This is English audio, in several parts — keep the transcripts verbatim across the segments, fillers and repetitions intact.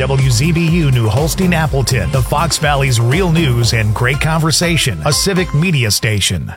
W Z B U New Holstein Appleton, the Fox Valley's real news and great conversation, a civic media station.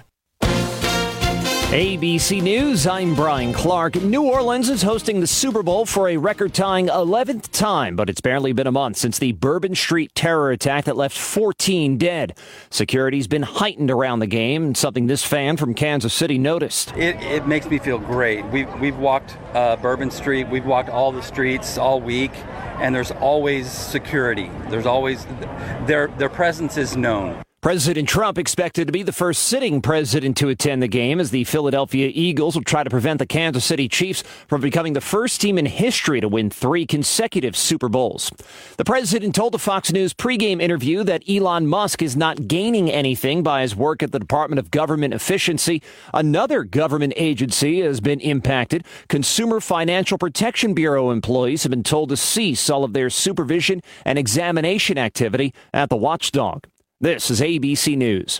A B C News, I'm Brian Clark. New Orleans is hosting the Super Bowl for a record-tying eleventh time, but it's barely been a month since the Bourbon Street terror attack that left fourteen dead. Security's been heightened around the game, something this fan from Kansas City noticed. It, it makes me feel great. We've, we've walked uh, Bourbon Street, we've walked all the streets all week, and there's always security. There's always, their, their presence is known. President Trump expected to be the first sitting president to attend the game as the Philadelphia Eagles will try to prevent the Kansas City Chiefs from becoming the first team in history to win three consecutive Super Bowls. The president told a Fox News pregame interview that Elon Musk is not gaining anything by his work at the Department of Government Efficiency. Another government agency has been impacted. Consumer Financial Protection Bureau employees have been told to cease all of their supervision and examination activity at the watchdog. This is A B C News.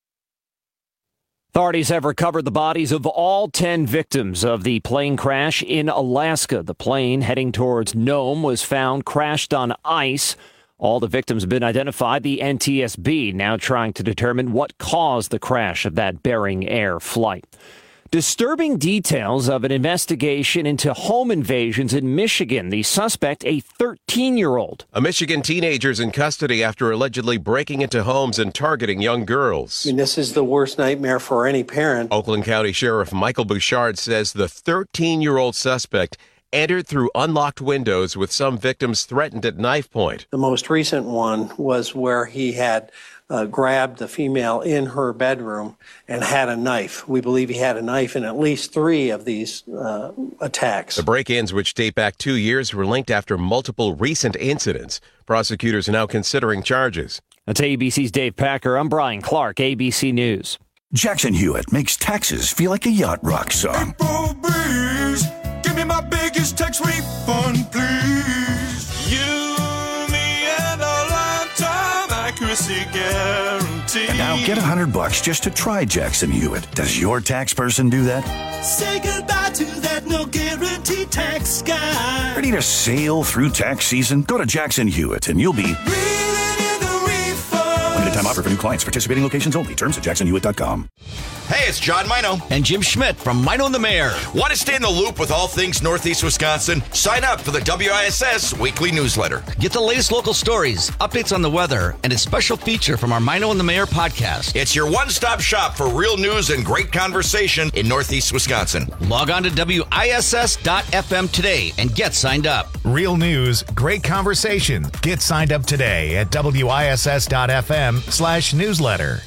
Authorities have recovered the bodies of all ten victims of the plane crash in Alaska. The plane heading towards Nome was found crashed on ice. All the victims have been identified. The N T S B now trying to determine what caused the crash of that Bering Air flight. Disturbing details of an investigation into home invasions in Michigan. The suspect, a thirteen-year-old. A Michigan teenager is in custody after allegedly breaking into homes and targeting young girls. I mean, this is the worst nightmare for any parent. Oakland County Sheriff Michael Bouchard says the thirteen-year-old suspect entered through unlocked windows with some victims threatened at knife point. The most recent one was where he had Uh, grabbed the female in her bedroom and had a knife. We believe he had a knife in at least three of these uh, attacks. The break-ins, which date back two years, were linked after multiple recent incidents. Prosecutors are now considering charges. That's A B C's Dave Packer. I'm Brian Clark, A B C News. Jackson Hewitt makes taxes feel like a yacht rock song. April breeze, give me my biggest tax refund, please. You, me, and a lifetime accuracy guarantee. And now get a hundred bucks just to try Jackson Hewitt. Does your tax person do that? Say goodbye to that no guarantee tax guy. Ready to sail through tax season? Go to Jackson Hewitt and you'll be Reeling in the refund. limited time offer for new clients. Participating locations only. Terms at jackson hewitt dot com. Hey, it's John Mino and Jim Schmidt from Mino and the Mayor. Want to stay in the loop with all things Northeast Wisconsin? Sign up for the W I S S weekly newsletter. Get the latest local stories, updates on the weather, and a special feature from our Mino and the Mayor podcast. It's your one-stop shop for real news and great conversation in Northeast Wisconsin. Log on to W I S S dot F M today and get signed up. Real news, great conversation. Get signed up today at W I S S dot F M slash newsletter.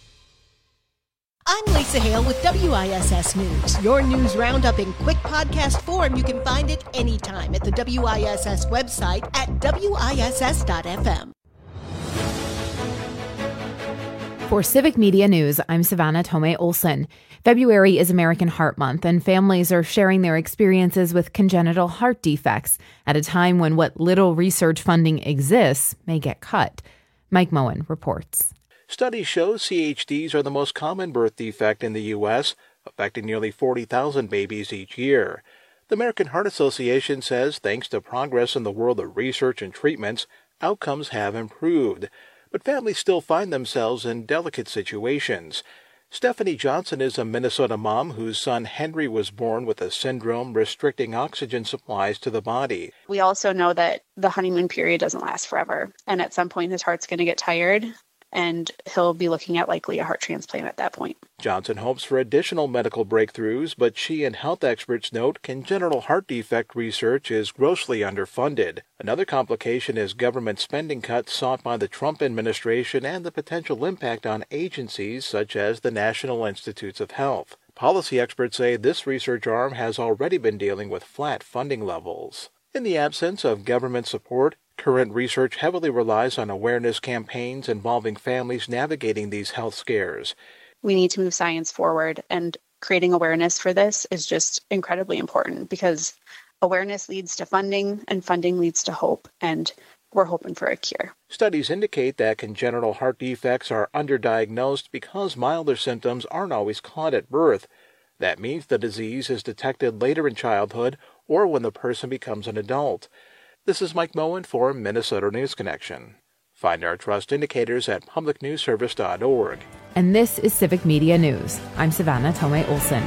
I'm Lisa Hale with W I S S News. Your news roundup in quick podcast form. You can find it anytime at the W I S S website at W I S S dot F M. For Civic Media News, I'm Savannah Tomei Olson. February is American Heart Month, and families are sharing their experiences with congenital heart defects at a time when what little research funding exists may get cut. Mike Moen reports. Studies show C H Ds are the most common birth defect in the U S, affecting nearly forty thousand babies each year. The American Heart Association says thanks to progress in the world of research and treatments, outcomes have improved. But families still find themselves in delicate situations. Stephanie Johnson is a Minnesota mom whose son Henry was born with a syndrome restricting oxygen supplies to the body. We also know that the honeymoon period doesn't last forever, and at some point his heart's going to get tired, and he'll be looking at likely a heart transplant at that point. Johnson hopes for additional medical breakthroughs, but she and health experts note congenital heart defect research is grossly underfunded. Another complication is government spending cuts sought by the Trump administration and the potential impact on agencies such as the National Institutes of Health. Policy experts say this research arm has already been dealing with flat funding levels. In the absence of government support, current research heavily relies on awareness campaigns involving families navigating these health scares. We need to move science forward, and creating awareness for this is just incredibly important because awareness leads to funding, and funding leads to hope, and we're hoping for a cure. Studies indicate that congenital heart defects are underdiagnosed because milder symptoms aren't always caught at birth. That means the disease is detected later in childhood or when the person becomes an adult. This is Mike Moen for Minnesota News Connection. Find our trust indicators at public news service dot org. And this is Civic Media News. I'm Savannah Tomei Olson.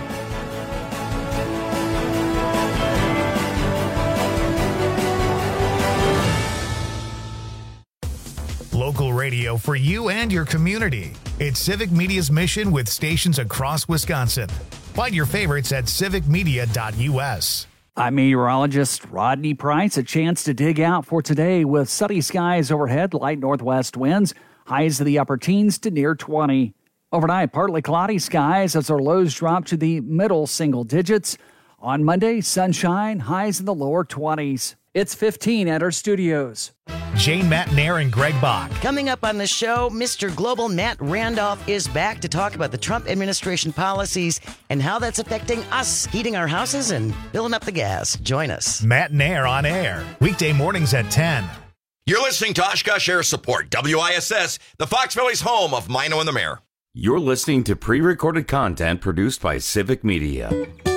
Local radio for you and your community. It's Civic Media's mission with stations across Wisconsin. Find your favorites at civic media dot u s. I'm meteorologist Rodney Price. A chance to dig out for today with sunny skies overhead, light northwest winds, highs to the upper teens to near twenty. Overnight, partly cloudy skies as our lows drop to the middle single digits. On Monday, sunshine, highs in the lower twenties. It's fifteen at our studios. Jane Matnair and Greg Bach. Coming up on the show, Mister Global Matt Randolph is back to talk about the Trump administration policies and how that's affecting us heating our houses and filling up the gas. Join us. Matnair on air, weekday mornings at ten. You're listening to Oshkosh Air Support, W I S S, the Fox Valley's home of Mino and the Mayor. You're listening to pre-recorded content produced by Civic Media.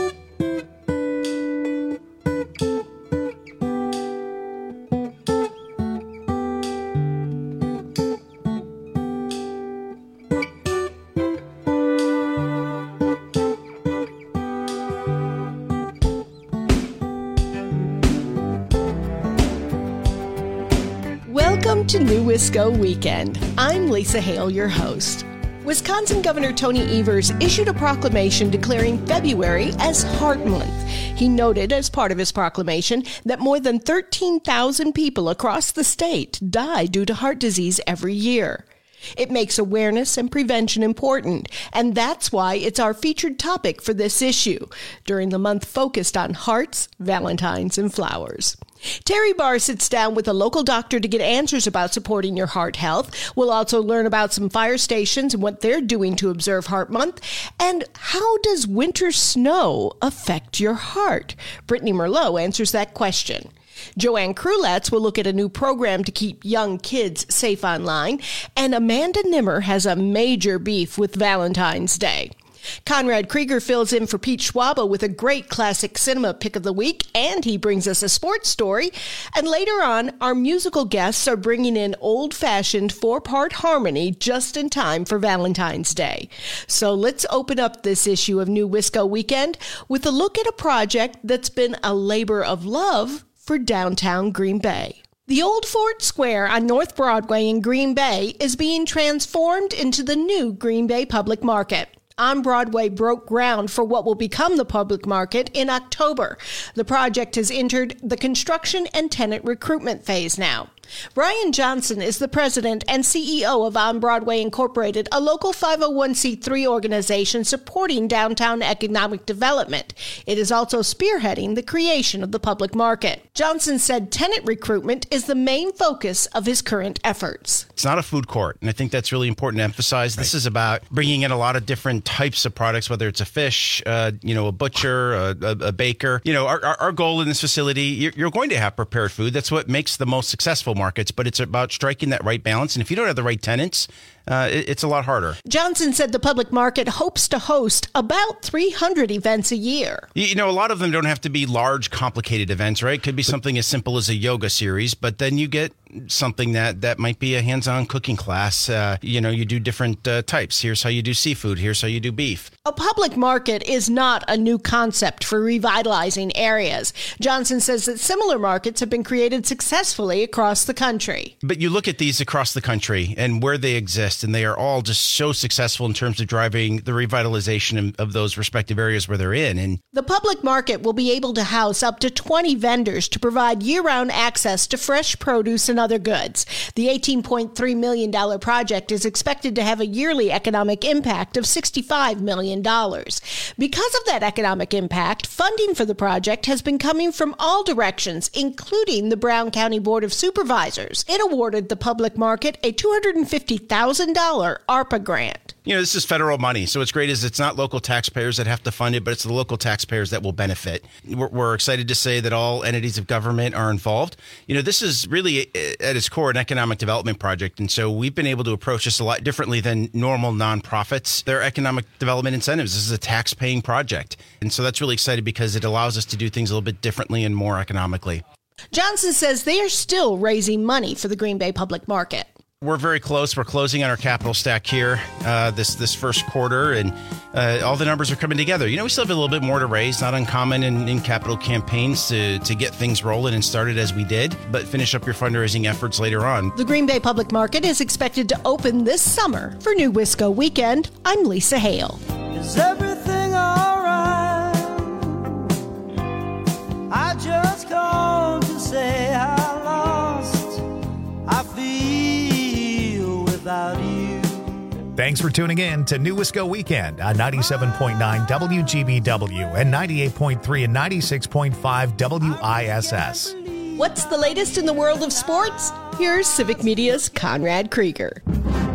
Welcome to New Wisco Weekend. I'm Lisa Hale, your host. Wisconsin Governor Tony Evers issued a proclamation declaring February as Heart Month. He noted as part of his proclamation that more than thirteen thousand people across the state die due to heart disease every year. It makes awareness and prevention important, and that's why it's our featured topic for this issue, during the month focused on hearts, valentines, and flowers. Terry Barr sits down with a local doctor to get answers about supporting your heart health. We'll also learn about some fire stations and what they're doing to observe Heart Month. And how does winter snow affect your heart? Brittany Merlot answers that question. Joanne Krulatz will look at a new program to keep young kids safe online. And Amanda Nimmer has a major beef with Valentine's Day. Conrad Krieger fills in for Pete Schwaba with a great classic cinema pick of the week, and he brings us a sports story. And later on, our musical guests are bringing in old-fashioned four-part harmony just in time for Valentine's Day. So let's open up this issue of New Wisco Weekend with a look at a project that's been a labor of love for downtown Green Bay. The old Fort Square on North Broadway in Green Bay is being transformed into the new Green Bay Public Market. On Broadway broke ground for what will become the public market in October. The project has entered the construction and tenant recruitment phase now. Brian Johnson is the president and C E O of On Broadway Incorporated, a local five oh one c three organization supporting downtown economic development. It is also spearheading the creation of the public market. Johnson said tenant recruitment is the main focus of his current efforts. It's not a food court, and I think that's really important to emphasize. This right. is about bringing in a lot of different types of products, whether it's a fish, uh, you know, a butcher, a, a, a baker. You know, our, our, our goal in this facility, you're, you're going to have prepared food. That's what makes the most successful markets, but it's about striking that right balance. And if you don't have the right tenants, uh, it, it's a lot harder. Johnson said the public market hopes to host about three hundred events a year. You know, a lot of them don't have to be large, complicated events, right? It could be something as simple as a yoga series, but then you get something that, that might be a hands-on cooking class. Uh, you know, you do different uh, types. Here's how you do seafood. Here's how you do beef. A public market is not a new concept for revitalizing areas. Johnson says that similar markets have been created successfully across the country. But you look at these across the country and where they exist, and they are all just so successful in terms of driving the revitalization of those respective areas where they're in. And the public market will be able to house up to twenty vendors to provide year-round access to fresh produce and other goods. The eighteen point three million dollars project is expected to have a yearly economic impact of sixty-five million dollars. Because of that economic impact, funding for the project has been coming from all directions, including the Brown County Board of Supervisors. It awarded the public market a two hundred fifty thousand dollars ARPA grant. You know, this is federal money, so what's great is it's not local taxpayers that have to fund it, but it's the local taxpayers that will benefit. We're, we're excited to say that all entities of government are involved. You know, this is really, at its core, an economic development project, and so we've been able to approach this a lot differently than normal nonprofits. They're economic development incentives. This is a tax-paying project, and so that's really exciting because it allows us to do things a little bit differently and more economically. Johnson says they are still raising money for the Green Bay public market. We're very close. We're closing on our capital stack here uh, this this first quarter, and uh, all the numbers are coming together. You know, we still have a little bit more to raise. Not uncommon in, in capital campaigns to, to get things rolling and started as we did, but finish up your fundraising efforts later on. The Green Bay Public Market is expected to open this summer. For New Wisco Weekend, I'm Lisa Hale. Is everything all right? I just called to say how lost I feel without you. Thanks for tuning in to New Wisco Weekend on ninety-seven point nine W G B W and ninety-eight point three and ninety-six point five W I S S. What's the latest in the world of sports? Here's Civic Media's Conrad Krieger.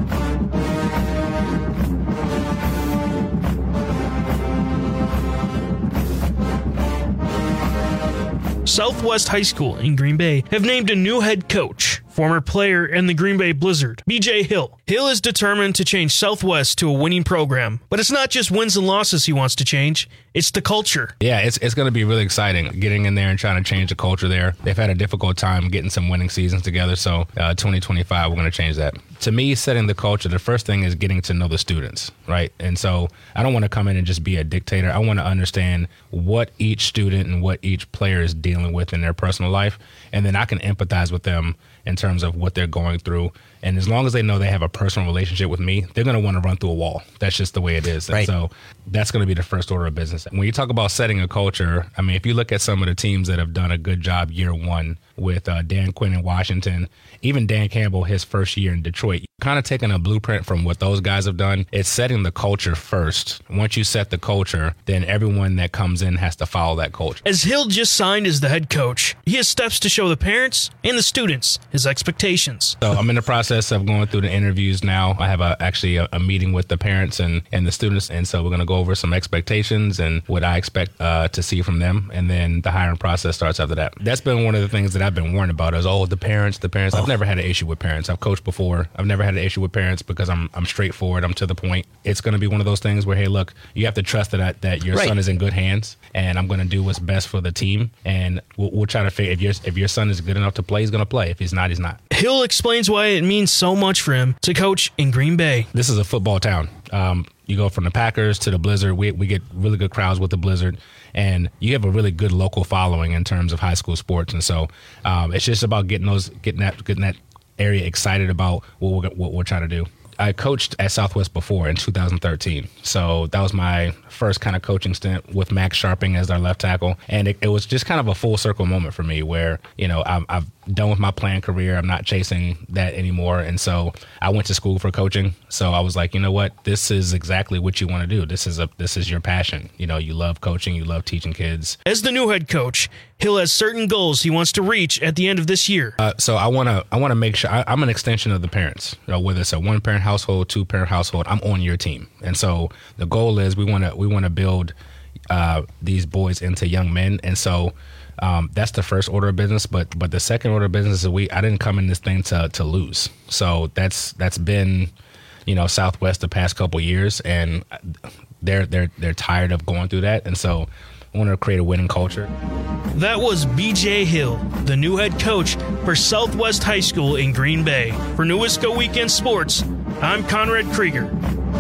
Southwest High School in Green Bay have named a new head coach, former player in the Green Bay Blizzard, B J Hill. Hill is determined to change Southwest to a winning program, but it's not just wins and losses he wants to change, it's the culture. Yeah, it's it's going to be really exciting getting in there and trying to change the culture there. They've had a difficult time getting some winning seasons together, so uh, twenty twenty-five, we're going to change that. To me, setting the culture, the first thing is getting to know the students, right? And so I don't want to come in and just be a dictator. I want to understand what each student and what each player is dealing with in their personal life, and then I can empathize with them in terms of what they're going through. And as long as they know they have a personal relationship with me, they're going to want to run through a wall. That's just the way it is. Right. And so that's going to be the first order of business. When you talk about setting a culture, I mean, if you look at some of the teams that have done a good job year one with uh, Dan Quinn in Washington, even Dan Campbell, his first year in Detroit, kind of taking a blueprint from what those guys have done. It's setting the culture first. Once you set the culture, then everyone that comes in has to follow that culture. As Hill just signed as the head coach, he has steps to show the parents and the students his expectations. So I'm in the process of going through the interviews now. I have a, actually a, a meeting with the parents and, and the students, and so we're going to go over some expectations and what I expect uh, to see from them, and then the hiring process starts after that. That's been one of the things that I've been warned about is, oh, the parents, the parents. Oh. I've never had an issue with parents. I've coached before. I've never had an issue with parents because I'm I'm straightforward. I'm to the point. It's going to be one of those things where, hey, look, you have to trust that I, that your Right. son is in good hands, and I'm going to do what's best for the team, and we'll, we'll try to figure if your if your son is good enough to play, he's going to play. If he's not, he's not. Hill explains why it means so much for him to coach in Green Bay. This is a football town. Um, you go from the Packers to the Blizzard. We we get really good crowds with the Blizzard, and you have a really good local following in terms of high school sports. And so um, it's just about getting those getting that getting that area excited about what we're, what we're trying to do. I coached at Southwest before in two thousand thirteen. So that was my first kind of coaching stint with Max Sharping as our left tackle. And it, it was just kind of a full circle moment for me where, you know, I've, I've done with my playing career. I'm not chasing that anymore. And so I went to school for coaching. So I was like, you know what? This is exactly what you want to do. This is a this is your passion. You know, you love coaching. You love teaching kids. As the new head coach, Hill has certain goals he wants to reach at the end of this year. Uh, so I want to I want to make sure I, I'm an extension of the parents. You know, whether it's a one parent household, two parent household, I'm on your team. And so the goal is we want to we want to build uh, these boys into young men. And so um, that's the first order of business. But but the second order of business is we I didn't come in this thing to to lose. So that's that's been, you know, Southwest the past couple years, and they're they're they're tired of going through that. And so I want to create a winning culture. That was B J Hill, the new head coach for Southwest High School in Green Bay. For New Wisco Weekend Sports, I'm Conrad Krieger.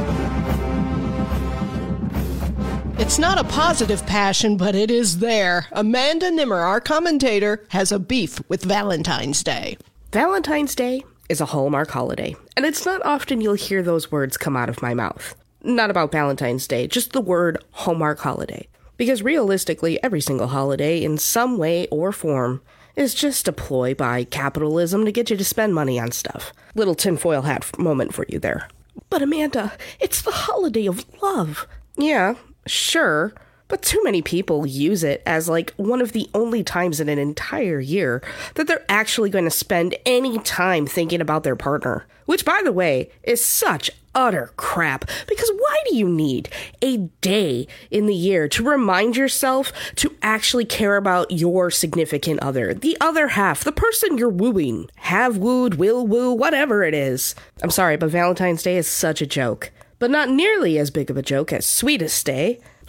It's not a positive passion, but it is there. Amanda Nimmer, our commentator, has a beef with Valentine's Day. Valentine's Day is a Hallmark holiday, and it's not often you'll hear those words come out of my mouth. Not about Valentine's Day, just the word Hallmark holiday. Because realistically, every single holiday, in some way or form, is just a ploy by capitalism to get you to spend money on stuff. Little tinfoil hat moment for you there. But Amanda, it's the holiday of love. Yeah, sure, but too many people use it as like one of the only times in an entire year that they're actually going to spend any time thinking about their partner. Which, by the way, is such utter crap, because why do you need a day in the year to remind yourself to actually care about your significant other, the other half, the person you're wooing, have wooed, will woo, whatever it is? I'm sorry, but Valentine's Day is such a joke, but not nearly as big of a joke as Sweetest Day,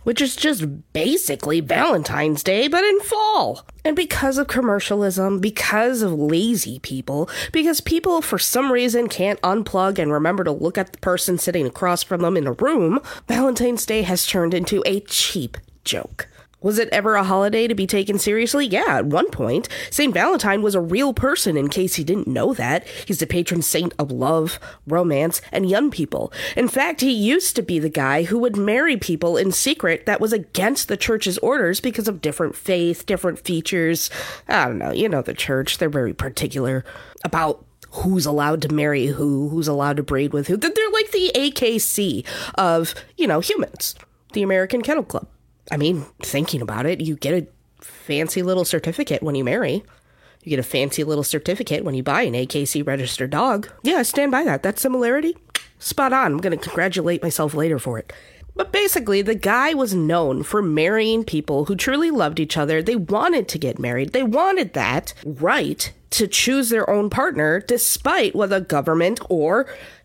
which is just basically Valentine's Day, but in fall. And because of commercialism, because of lazy people, because people for some reason can't unplug and remember to look at the person sitting across from them in a room, Valentine's Day has turned into a cheap joke. Was it ever a holiday to be taken seriously? Yeah, at one point. Saint Valentine was a real person, in case you didn't know that. He's the patron saint of love, romance, and young people. In fact, he used to be the guy who would marry people in secret that was against the church's orders because of different faith, different features. I don't know, you know the church, they're very particular about who's allowed to marry who, who's allowed to breed with who. They're like the A K C of, you know, humans. The American Kennel Club. I mean, thinking about it, you get a fancy little certificate when you marry. You get a fancy little certificate when you buy an A K C registered dog. Yeah, I stand by that. That similarity, spot on. I'm going to congratulate myself later for it. But basically, the guy was known for marrying people who truly loved each other. They wanted to get married. They wanted that right to choose their own partner, despite what a government or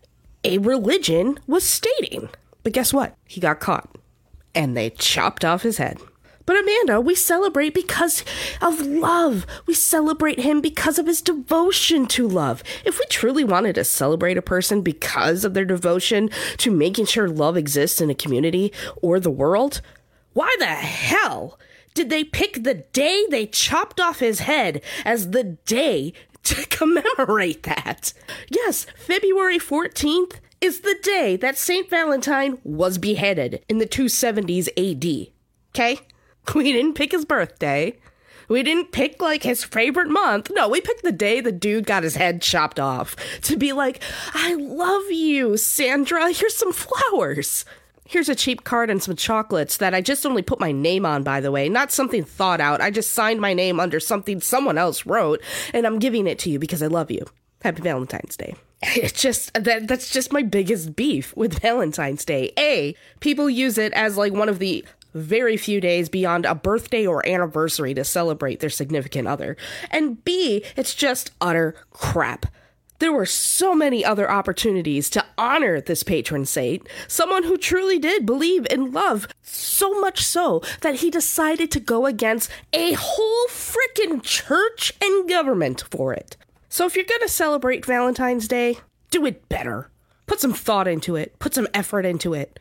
a religion was stating. But guess what? He got caught. And they chopped off his head. But Amanda, we celebrate because of love. We celebrate him because of his devotion to love. If we truly wanted to celebrate a person because of their devotion to making sure love exists in a community or the world, why the hell did they pick the day they chopped off his head as the day to commemorate that? Yes, February fourteenth is the day that Saint Valentine was beheaded in the two seventies A D. Okay? We didn't pick his birthday. We didn't pick, like, his favorite month. No, we picked the day the dude got his head chopped off to be like, I love you, Sandra. Here's some flowers. Here's a cheap card and some chocolates that I just only put my name on, by the way. Not something thought out. I just signed my name under something someone else wrote, and I'm giving it to you because I love you. Happy Valentine's Day. It's just, that that's just my biggest beef with Valentine's Day. A, people use it as like one of the very few days beyond a birthday or anniversary to celebrate their significant other. And B, it's just utter crap. There were so many other opportunities to honor this patron saint, someone who truly did believe in love, so much so that he decided to go against a whole frickin' church and government for it. So if you're going to celebrate Valentine's Day, do it better. Put some thought into it. Put some effort into it.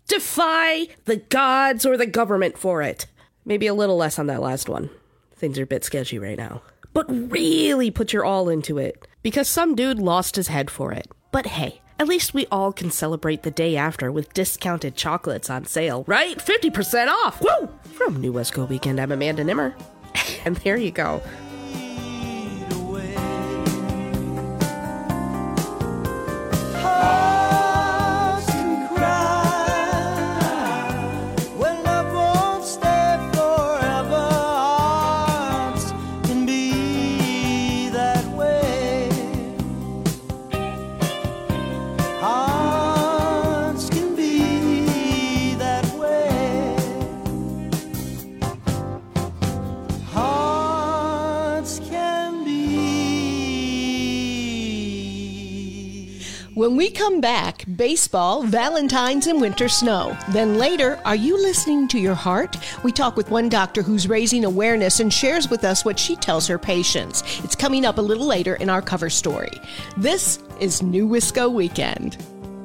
Defy the gods or the government for it. Maybe a little less on that last one. Things are a bit sketchy right now. But really put your all into it. Because some dude lost his head for it. But hey, at least we all can celebrate the day after with discounted chocolates on sale, right? fifty percent off! Woo! From New Wesco Weekend, I'm Amanda Nimmer. And there you go. Hearts can cry when love won't stay forever. Hearts can be that way. Hearts can be that way. Hearts can be. When we come back, baseball, Valentine's, and winter snow. Then later, are you listening to your heart? We talk with one doctor who's raising awareness and shares with us what she tells her patients. It's coming up a little later in our cover story. This is New Wisco Weekend.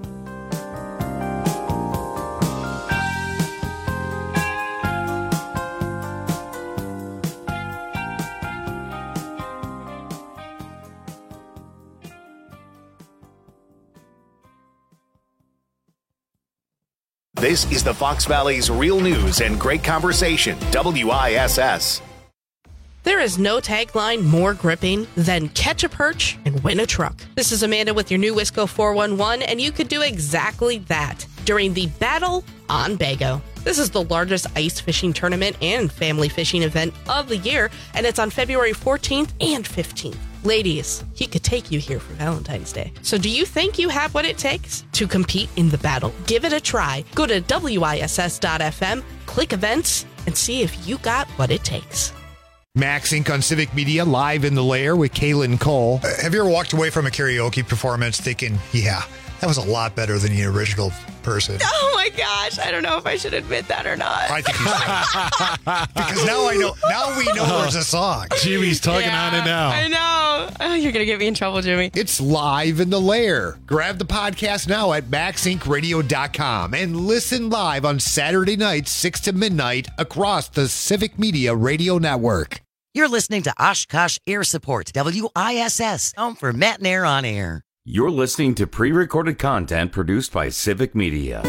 This is the Fox Valley's Real News and Great Conversation, W I S S. There is no tagline more gripping than catch a perch and win a truck. This is Amanda with your New Wisco four one one, and you could do exactly that during the Battle on Bago. This is the largest ice fishing tournament and family fishing event of the year, and it's on February fourteenth and fifteenth. Ladies, he could take you here for Valentine's Day. So do you think you have what it takes to compete in the battle? Give it a try. Go to W I S S dot F M, click events, and see if you got what it takes. Max Incorporated on Civic Media, live in the lair with Kaylin Cole. Uh, have you ever walked away from a karaoke performance thinking, yeah, That was a lot better than the original person. Oh my gosh, I don't know if I should admit that or not. I think you should. Because now I know. Now we know there's a song. Jimmy's talking Yeah, on it now. I know. Oh, you're going to get me in trouble, Jimmy. It's live in the lair. Grab the podcast now at max inc radio dot com and listen live on Saturday nights, six to midnight, across the Civic Media Radio Network. You're listening to Oshkosh Air Support, W I S S, home for Matt and Air on Air. You're listening to pre-recorded content produced by Civic Media.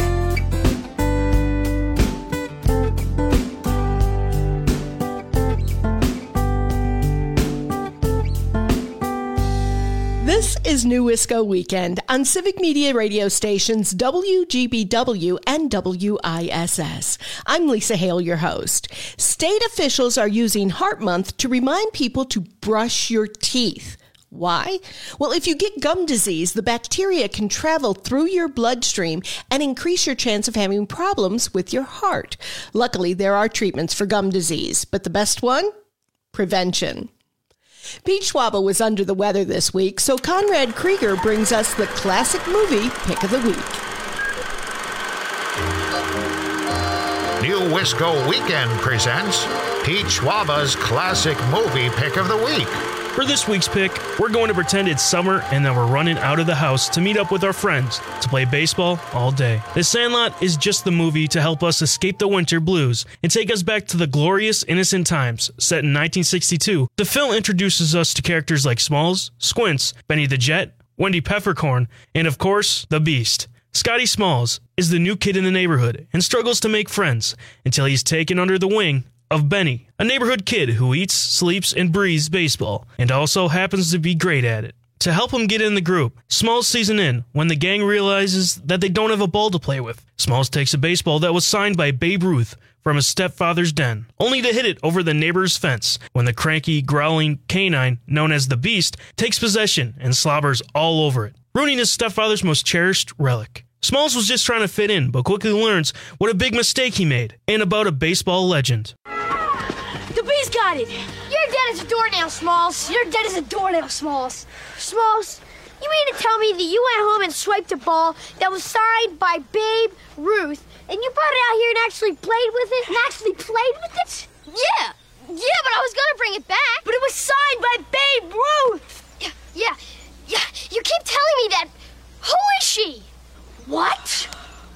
This is New Wisco Weekend on Civic Media radio stations W G B W and W I S S. I'm Lisa Hale, your host. State officials are using Heart Month to remind people to brush your teeth. Why? Well, if you get gum disease, the bacteria can travel through your bloodstream and increase your chance of having problems with your heart. Luckily, there are treatments for gum disease, but the best one? Prevention. Pete Schwaba was under the weather this week, so Conrad Krieger brings us the classic movie pick of the week. New Wisco Weekend presents Pete Schwaba's classic movie pick of the week. For this week's pick, we're going to pretend it's summer and that we're running out of the house to meet up with our friends to play baseball all day. The Sandlot is just the movie to help us escape the winter blues and take us back to the glorious innocent times set in nineteen sixty-two. The film introduces us to characters like Smalls, Squints, Benny the Jet, Wendy Peppercorn, and of course, the Beast. Scotty Smalls is the new kid in the neighborhood and struggles to make friends until he's taken under the wing of Benny, a neighborhood kid who eats, sleeps, and breathes baseball, and also happens to be great at it. To help him get in the group, Smalls season in when the gang realizes that they don't have a ball to play with. Smalls takes a baseball that was signed by Babe Ruth from his stepfather's den, only to hit it over the neighbor's fence when the cranky, growling canine known as the Beast takes possession and slobbers all over it, ruining his stepfather's most cherished relic. Smalls was just trying to fit in, but quickly learns what a big mistake he made, and about a baseball legend. The Beast got it! You're dead as a doornail, Smalls! You're dead as a doornail, Smalls! Smalls, you mean to tell me that you went home and swiped a ball that was signed by Babe Ruth, and you brought it out here and actually played with it? And actually played with it? Yeah! Yeah, but I was gonna bring it back! But it was signed by Babe Ruth! Yeah, yeah, yeah, you keep telling me that. Who is she? What?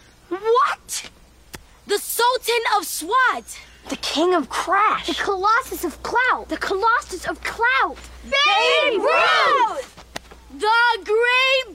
What? The Sultan of Swat! The King of Crash! The Colossus of Clout! The Colossus of Clout! Babe Ruth! The Great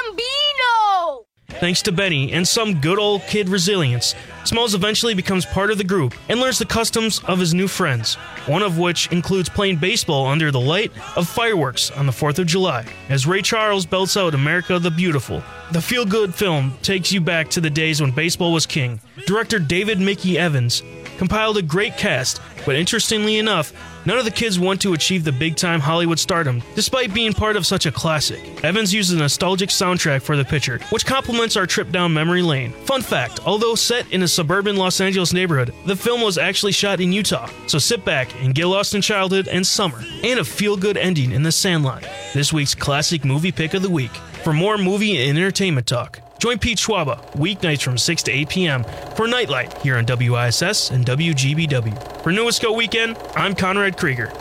Bambino! Thanks to Benny and some good old kid resilience, Smalls eventually becomes part of the group and learns the customs of his new friends, one of which includes playing baseball under the light of fireworks on the fourth of July, as Ray Charles belts out America the Beautiful. The feel-good film takes you back to the days when baseball was king. Director David Mickey Evans compiled a great cast, but interestingly enough, none of the kids want to achieve the big-time Hollywood stardom, despite being part of such a classic. Evans uses a nostalgic soundtrack for the picture, which complements our trip down memory lane. Fun fact, although set in a suburban Los Angeles neighborhood, the film was actually shot in Utah, so sit back and get lost in childhood and summer, and a feel-good ending in The Sandlot, this week's classic movie pick of the week. For more movie and entertainment talk, join Pete Schwaba weeknights from six to eight p.m. for Nightlight here on W I S S and W G B W. For New Wisco Weekend, I'm Conrad Krieger.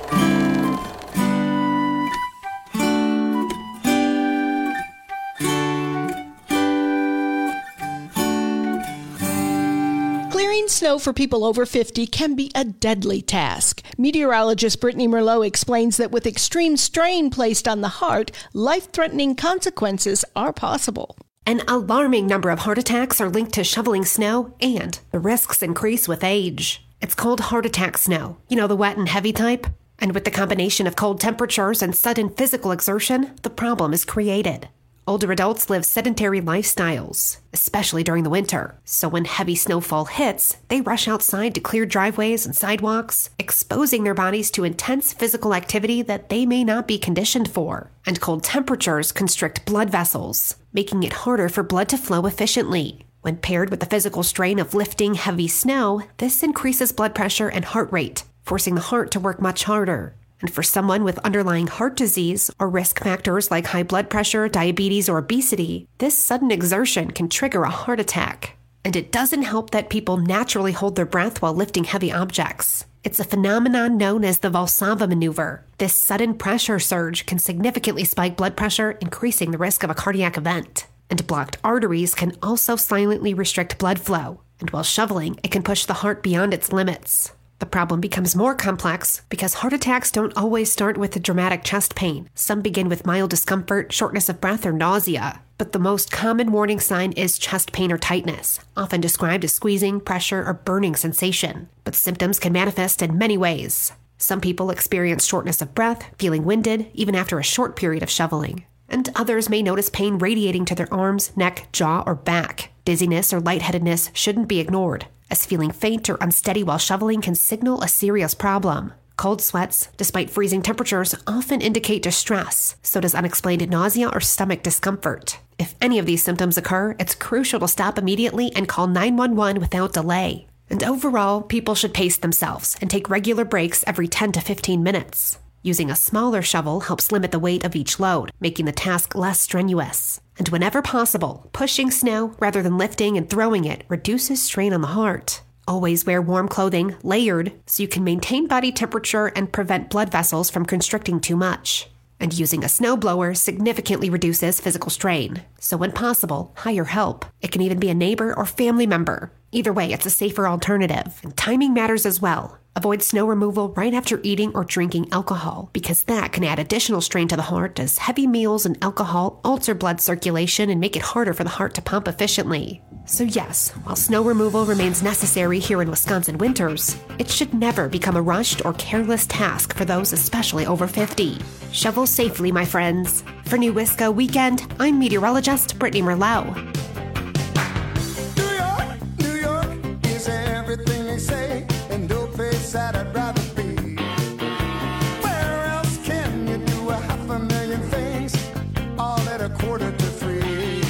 Clearing snow for people over fifty can be a deadly task. Meteorologist Brittany Merlot explains that with extreme strain placed on the heart, life-threatening consequences are possible. An alarming number of heart attacks are linked to shoveling snow, and the risks increase with age. It's called heart attack snow. You know, the wet and heavy type? And with the combination of cold temperatures and sudden physical exertion, the problem is created. Older adults live sedentary lifestyles, especially during the winter. So when heavy snowfall hits, they rush outside to clear driveways and sidewalks, exposing their bodies to intense physical activity that they may not be conditioned for. And cold temperatures constrict blood vessels, making it harder for blood to flow efficiently. When paired with the physical strain of lifting heavy snow, this increases blood pressure and heart rate, forcing the heart to work much harder. And for someone with underlying heart disease or risk factors like high blood pressure, diabetes, or obesity, this sudden exertion can trigger a heart attack. And it doesn't help that people naturally hold their breath while lifting heavy objects. It's a phenomenon known as the Valsalva maneuver. This sudden pressure surge can significantly spike blood pressure, increasing the risk of a cardiac event. And blocked arteries can also silently restrict blood flow. And while shoveling, it can push the heart beyond its limits. The problem becomes more complex because heart attacks don't always start with a dramatic chest pain. Some begin with mild discomfort, shortness of breath, or nausea. But the most common warning sign is chest pain or tightness, often described as squeezing, pressure, or burning sensation. But symptoms can manifest in many ways. Some people experience shortness of breath, feeling winded, even after a short period of shoveling. And others may notice pain radiating to their arms, neck, jaw, or back. Dizziness or lightheadedness shouldn't be ignored, as feeling faint or unsteady while shoveling can signal a serious problem. Cold sweats, despite freezing temperatures, often indicate distress. So does unexplained nausea or stomach discomfort. If any of these symptoms occur, it's crucial to stop immediately and call nine one one without delay. And overall, people should pace themselves and take regular breaks every ten to fifteen minutes. Using a smaller shovel helps limit the weight of each load, making the task less strenuous. And whenever possible, pushing snow rather than lifting and throwing it reduces strain on the heart. Always wear warm clothing, layered, so you can maintain body temperature and prevent blood vessels from constricting too much. And using a snowblower significantly reduces physical strain. So when possible, hire help. It can even be a neighbor or family member. Either way, it's a safer alternative. And timing matters as well. Avoid snow removal right after eating or drinking alcohol, because that can add additional strain to the heart as heavy meals and alcohol alter blood circulation and make it harder for the heart to pump efficiently. So yes, while snow removal remains necessary here in Wisconsin winters, it should never become a rushed or careless task for those especially over fifty. Shovel safely, my friends. For New Wisco Weekend, I'm meteorologist Brittany Merlot. That I'd rather be. Where else can you do a half a million things all at a quarter to three?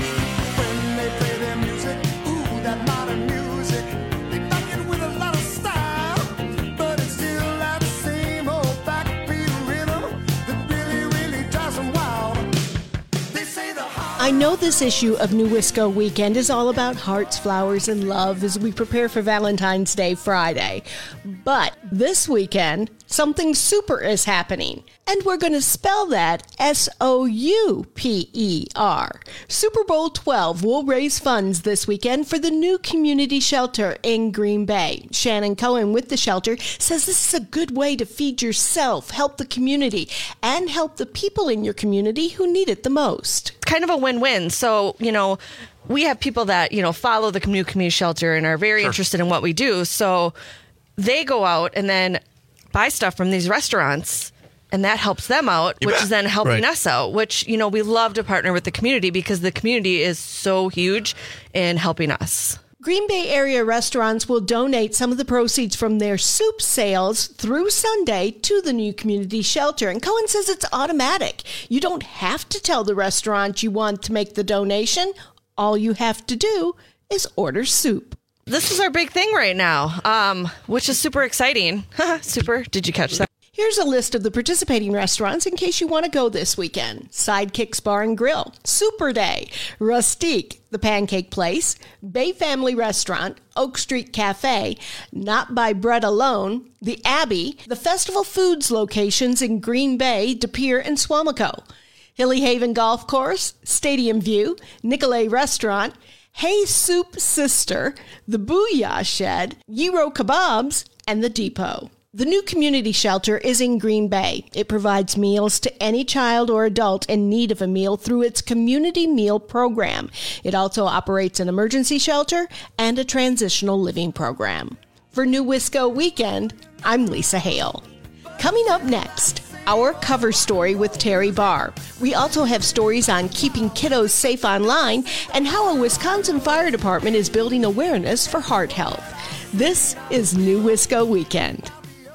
When they play their music, ooh, that modern music, they back it with a lot of style, but it's still that same old backbeat rhythm that really, really drives them wild. They say the I know this issue of New Wisco Weekend is all about hearts, flowers, and love as we prepare for Valentine's Day Friday. But this weekend, something super is happening. And we're going to spell that S O U P E R. Super Bowl twelve will raise funds this weekend for the new community shelter in Green Bay. Shannon Cohen with the shelter says this is a good way to feed yourself, help the community, and help the people in your community who need it the most. It's kind of a win-win. So, you know, we have people that, you know, follow the community community shelter and are very sure. interested in what we do. So they go out and then buy stuff from these restaurants, and that helps them out, you which bet. is then helping right. us out, which, you know, we love to partner with the community because the community is so huge in helping us. Green Bay area restaurants will donate some of the proceeds from their soup sales through Sunday to the new community shelter. And Cohen says it's automatic. You don't have to tell the restaurant you want to make the donation. All you have to do is order soup. This is our big thing right now, um, which is super exciting. Super. Did you catch that? Here's a list of the participating restaurants in case you want to go this weekend. Sidekicks Bar and Grill, Super Day, Rustique, The Pancake Place, Bay Family Restaurant, Oak Street Cafe, Not by Bread Alone, The Abbey, the Festival Foods locations in Green Bay, De Pere, and Swamico, Hilly Haven Golf Course, Stadium View, Nicolay Restaurant, Hey Soup Sister, The Booyah Shed, Gyro Kebabs, and The Depot. The new community shelter is in Green Bay. It provides meals to any child or adult in need of a meal through its community meal program. It also operates an emergency shelter and a transitional living program. For New Wisco Weekend, I'm Lisa Hale. Coming up next, our cover story with Terry Barr. We also have stories on keeping kiddos safe online and how a Wisconsin fire department is building awareness for heart health. This is New Wisco Weekend.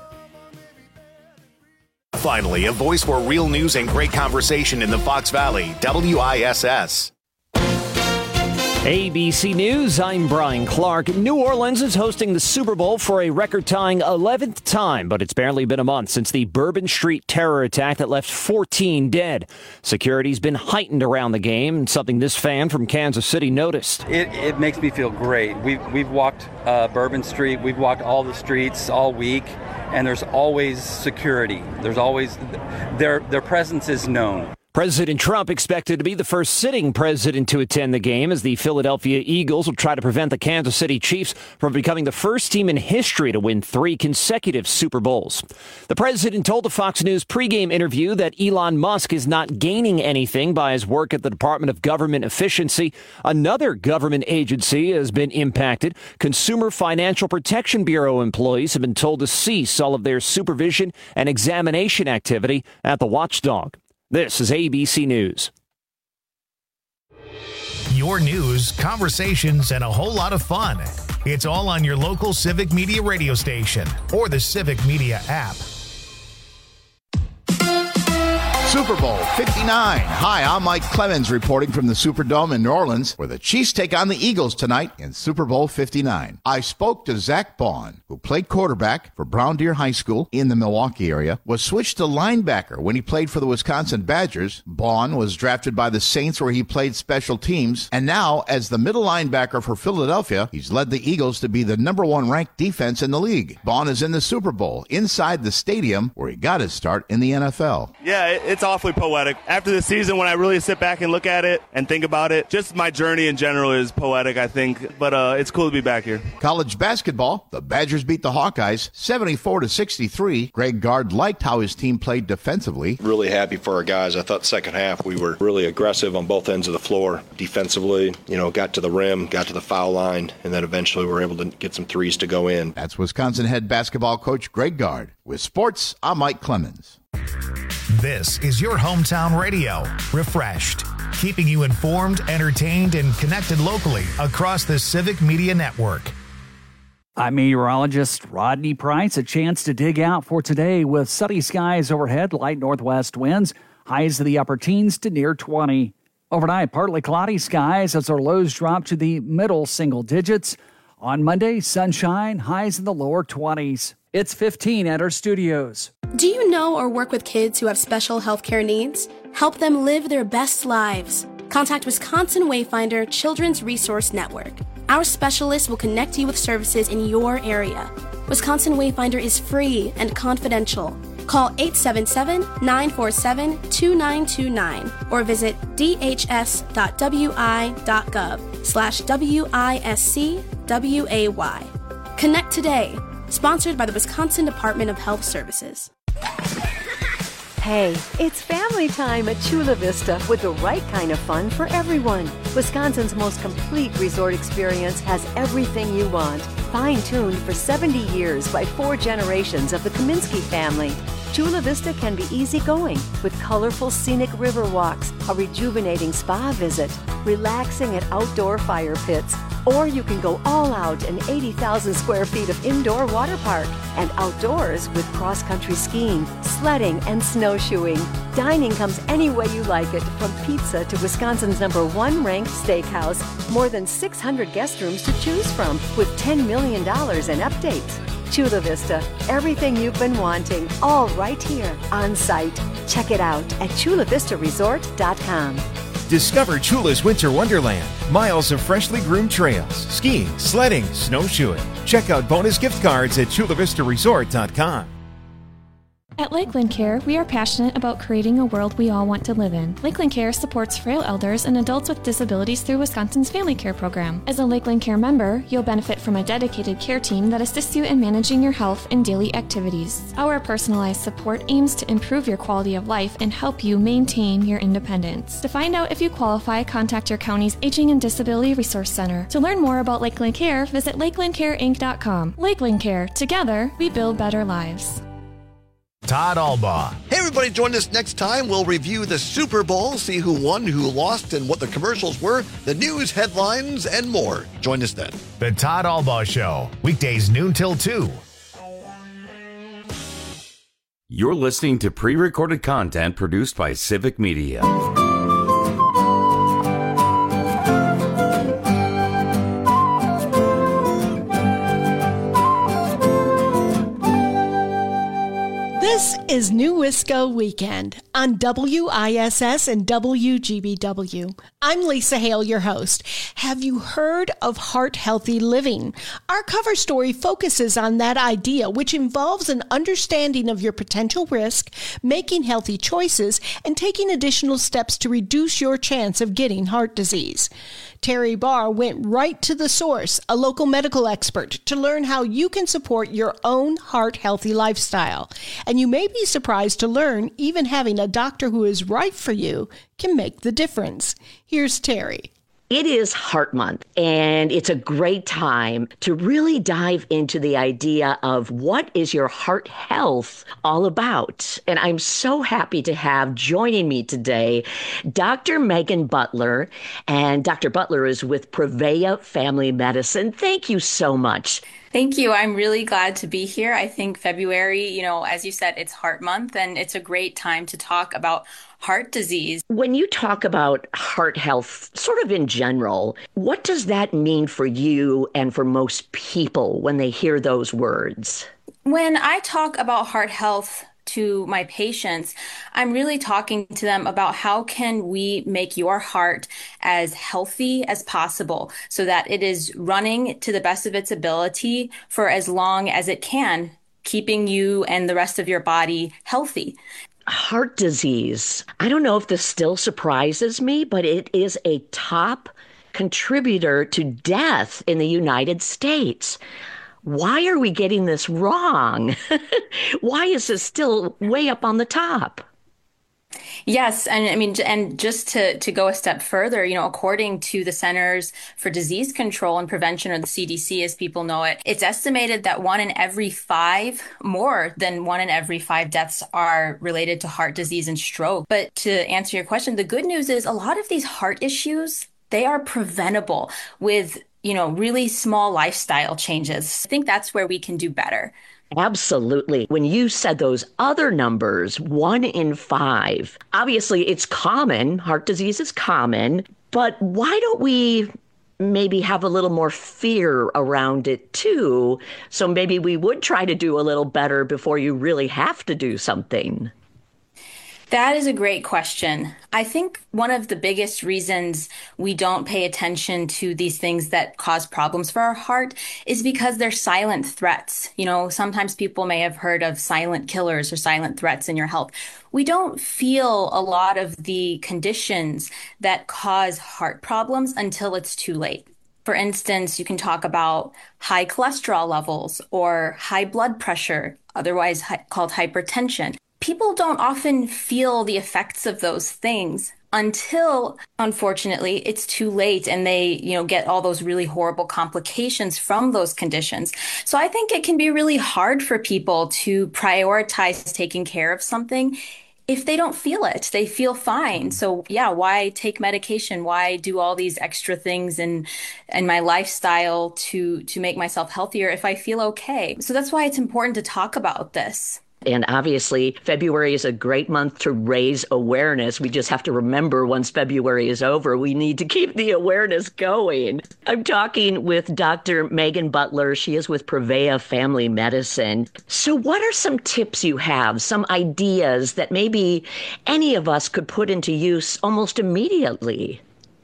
Finally, a voice for real news and great conversation in the Fox Valley, W I S S. A B C News, I'm Brian Clark. New Orleans is hosting the Super Bowl for a record-tying eleventh time, but it's barely been a month since the Bourbon Street terror attack that left fourteen dead. Security's been heightened around the game, something this fan from Kansas City noticed. It, it makes me feel great. We've, we've walked uh, Bourbon Street, we've walked all the streets all week, and there's always security. There's always, their, their presence is known. President Trump expected to be the first sitting president to attend the game as the Philadelphia Eagles will try to prevent the Kansas City Chiefs from becoming the first team in history to win three consecutive Super Bowls. The president told a Fox News pregame interview that Elon Musk is not gaining anything by his work at the Department of Government Efficiency. Another government agency has been impacted. Consumer Financial Protection Bureau employees have been told to cease all of their supervision and examination activity at the watchdog. This is A B C News. Your news, conversations, and a whole lot of fun. It's all on your local Civic Media radio station or the Civic Media app. Super Bowl fifty-nine. Hi, I'm Mike Clemens reporting from the Superdome in New Orleans, where the Chiefs take on the Eagles tonight in Super Bowl fifty-nine. I spoke to Zach Baun, who played quarterback for Brown Deer High School in the Milwaukee area, was switched to linebacker when he played for the Wisconsin Badgers. Baun was drafted by the Saints, where he played special teams, and now, as the middle linebacker for Philadelphia, he's led the Eagles to be the number one ranked defense in the league. Baun is in the Super Bowl, inside the stadium where he got his start in the N F L. Yeah, it's awfully poetic. After the season, when I really sit back and look at it and think about it, just my journey in general is poetic, I think. But uh, it's cool to be back here. College basketball, the Badgers beat the Hawkeyes seventy-four to sixty-three. Greg Gard liked how his team played defensively. Really happy for our guys. I thought second half we were really aggressive on both ends of the floor. Defensively, you know, got to the rim, got to the foul line, and then eventually we were able to get some threes to go in. That's Wisconsin head basketball coach Greg Gard. With sports, I'm Mike Clemens. This is your hometown radio, refreshed, keeping you informed, entertained, and connected locally across the Civic Media Network. I'm meteorologist Rodney Price. A chance to dig out for today with sunny skies overhead, light northwest winds, highs to the upper teens to near twenty. Overnight, partly cloudy skies as our lows drop to the middle single digits. On Monday, sunshine, highs in the lower twenties. It's fifteen at our studios. Do you know or work with kids who have special healthcare needs? Help them live their best lives. Contact Wisconsin Wayfinder Children's Resource Network. Our specialists will connect you with services in your area. Wisconsin Wayfinder is free and confidential. Call eight seven seven, nine four seven, two nine two nine or visit dhs.wi.gov slash W-I-S-C-W-A-Y. Connect today. Sponsored by the Wisconsin Department of Health Services. Hey, it's family time at Chula Vista with the right kind of fun for everyone. Wisconsin's most complete resort experience has everything you want. Fine-tuned for seventy years by four generations of the Kaminsky family. Chula Vista can be easygoing with colorful scenic river walks, a rejuvenating spa visit, relaxing at outdoor fire pits, or you can go all out in eighty thousand square feet of indoor water park and outdoors with cross-country skiing, sledding, and snowshoeing. Dining comes any way you like it, from pizza to Wisconsin's number one ranked steakhouse. More than six hundred guest rooms to choose from with ten million dollars in updates. Chula Vista, everything you've been wanting, all right here on site. Check it out at chula vista resort dot com. Discover Chula's Winter Wonderland. Miles of freshly groomed trails, skiing, sledding, snowshoeing. Check out bonus gift cards at chula vista resort dot com. At Lakeland Care, we are passionate about creating a world we all want to live in. Lakeland Care supports frail elders and adults with disabilities through Wisconsin's Family Care program. As a Lakeland Care member, you'll benefit from a dedicated care team that assists you in managing your health and daily activities. Our personalized support aims to improve your quality of life and help you maintain your independence. To find out if you qualify, contact your county's Aging and Disability Resource Center. To learn more about Lakeland Care, visit lakeland care inc dot com. Lakeland Care. Together, we build better lives. Todd Albaugh. Hey, everybody, join us next time. We'll review the Super Bowl, see who won, who lost, and what the commercials were, the news, headlines, and more. Join us then. The Todd Albaugh Show, weekdays noon till two. You're listening to pre-recorded content produced by Civic Media. This is New Wisco Weekend on W I S S and W G B W. I'm Lisa Hale, your host. Have you heard of heart healthy living? Our cover story focuses on that idea, which involves an understanding of your potential risk, making healthy choices, and taking additional steps to reduce your chance of getting heart disease. Terry Barr went right to the source, a local medical expert, to learn how you can support your own heart-healthy lifestyle. And you may be surprised to learn even having a doctor who is right for you can make the difference. Here's Terry. It is Heart Month, and it's a great time to really dive into the idea of what is your heart health all about. And I'm so happy to have joining me today Doctor Megan Butler, and Doctor Butler is with Prevea Family Medicine. Thank you so much. Thank you. I'm really glad to be here. I think February, you know, as you said, it's Heart Month, and it's a great time to talk about heart disease. When you talk about heart health, sort of in general, what does that mean for you and for most people when they hear those words? When I talk about heart health to my patients, I'm really talking to them about how can we make your heart as healthy as possible so that it is running to the best of its ability for as long as it can, keeping you and the rest of your body healthy. Heart disease. I don't know if this still surprises me, but it is a top contributor to death in the United States. Why are we getting this wrong? Why is this still way up on the top? Yes. And I mean, and just to, to go a step further, you know, according to the Centers for Disease Control and Prevention, or the C D C as people know it, it's estimated that one in every five, more than one in every five deaths are related to heart disease and stroke. But to answer your question, the good news is a lot of these heart issues, they are preventable with, you know, really small lifestyle changes. I think that's where we can do better. Absolutely. When you said those other numbers, one in five, obviously it's common. Heart disease is common. But why don't we maybe have a little more fear around it too? So maybe we would try to do a little better before you really have to do something. That is a great question. I think one of the biggest reasons we don't pay attention to these things that cause problems for our heart is because they're silent threats. You know, sometimes people may have heard of silent killers or silent threats in your health. We don't feel a lot of the conditions that cause heart problems until it's too late. For instance, you can talk about high cholesterol levels or high blood pressure, otherwise hi- called hypertension. People don't often feel the effects of those things until, unfortunately, it's too late and they, you know, get all those really horrible complications from those conditions. So I think it can be really hard for people to prioritize taking care of something if they don't feel it. They feel fine. So yeah, why take medication? Why do all these extra things in in my lifestyle to to make myself healthier if I feel okay? So that's why it's important to talk about this. And obviously, February is a great month to raise awareness. We just have to remember once February is over, we need to keep the awareness going. I'm talking with Doctor Megan Butler. She is with Prevea Family Medicine. So what are some tips you have, some ideas that maybe any of us could put into use almost immediately?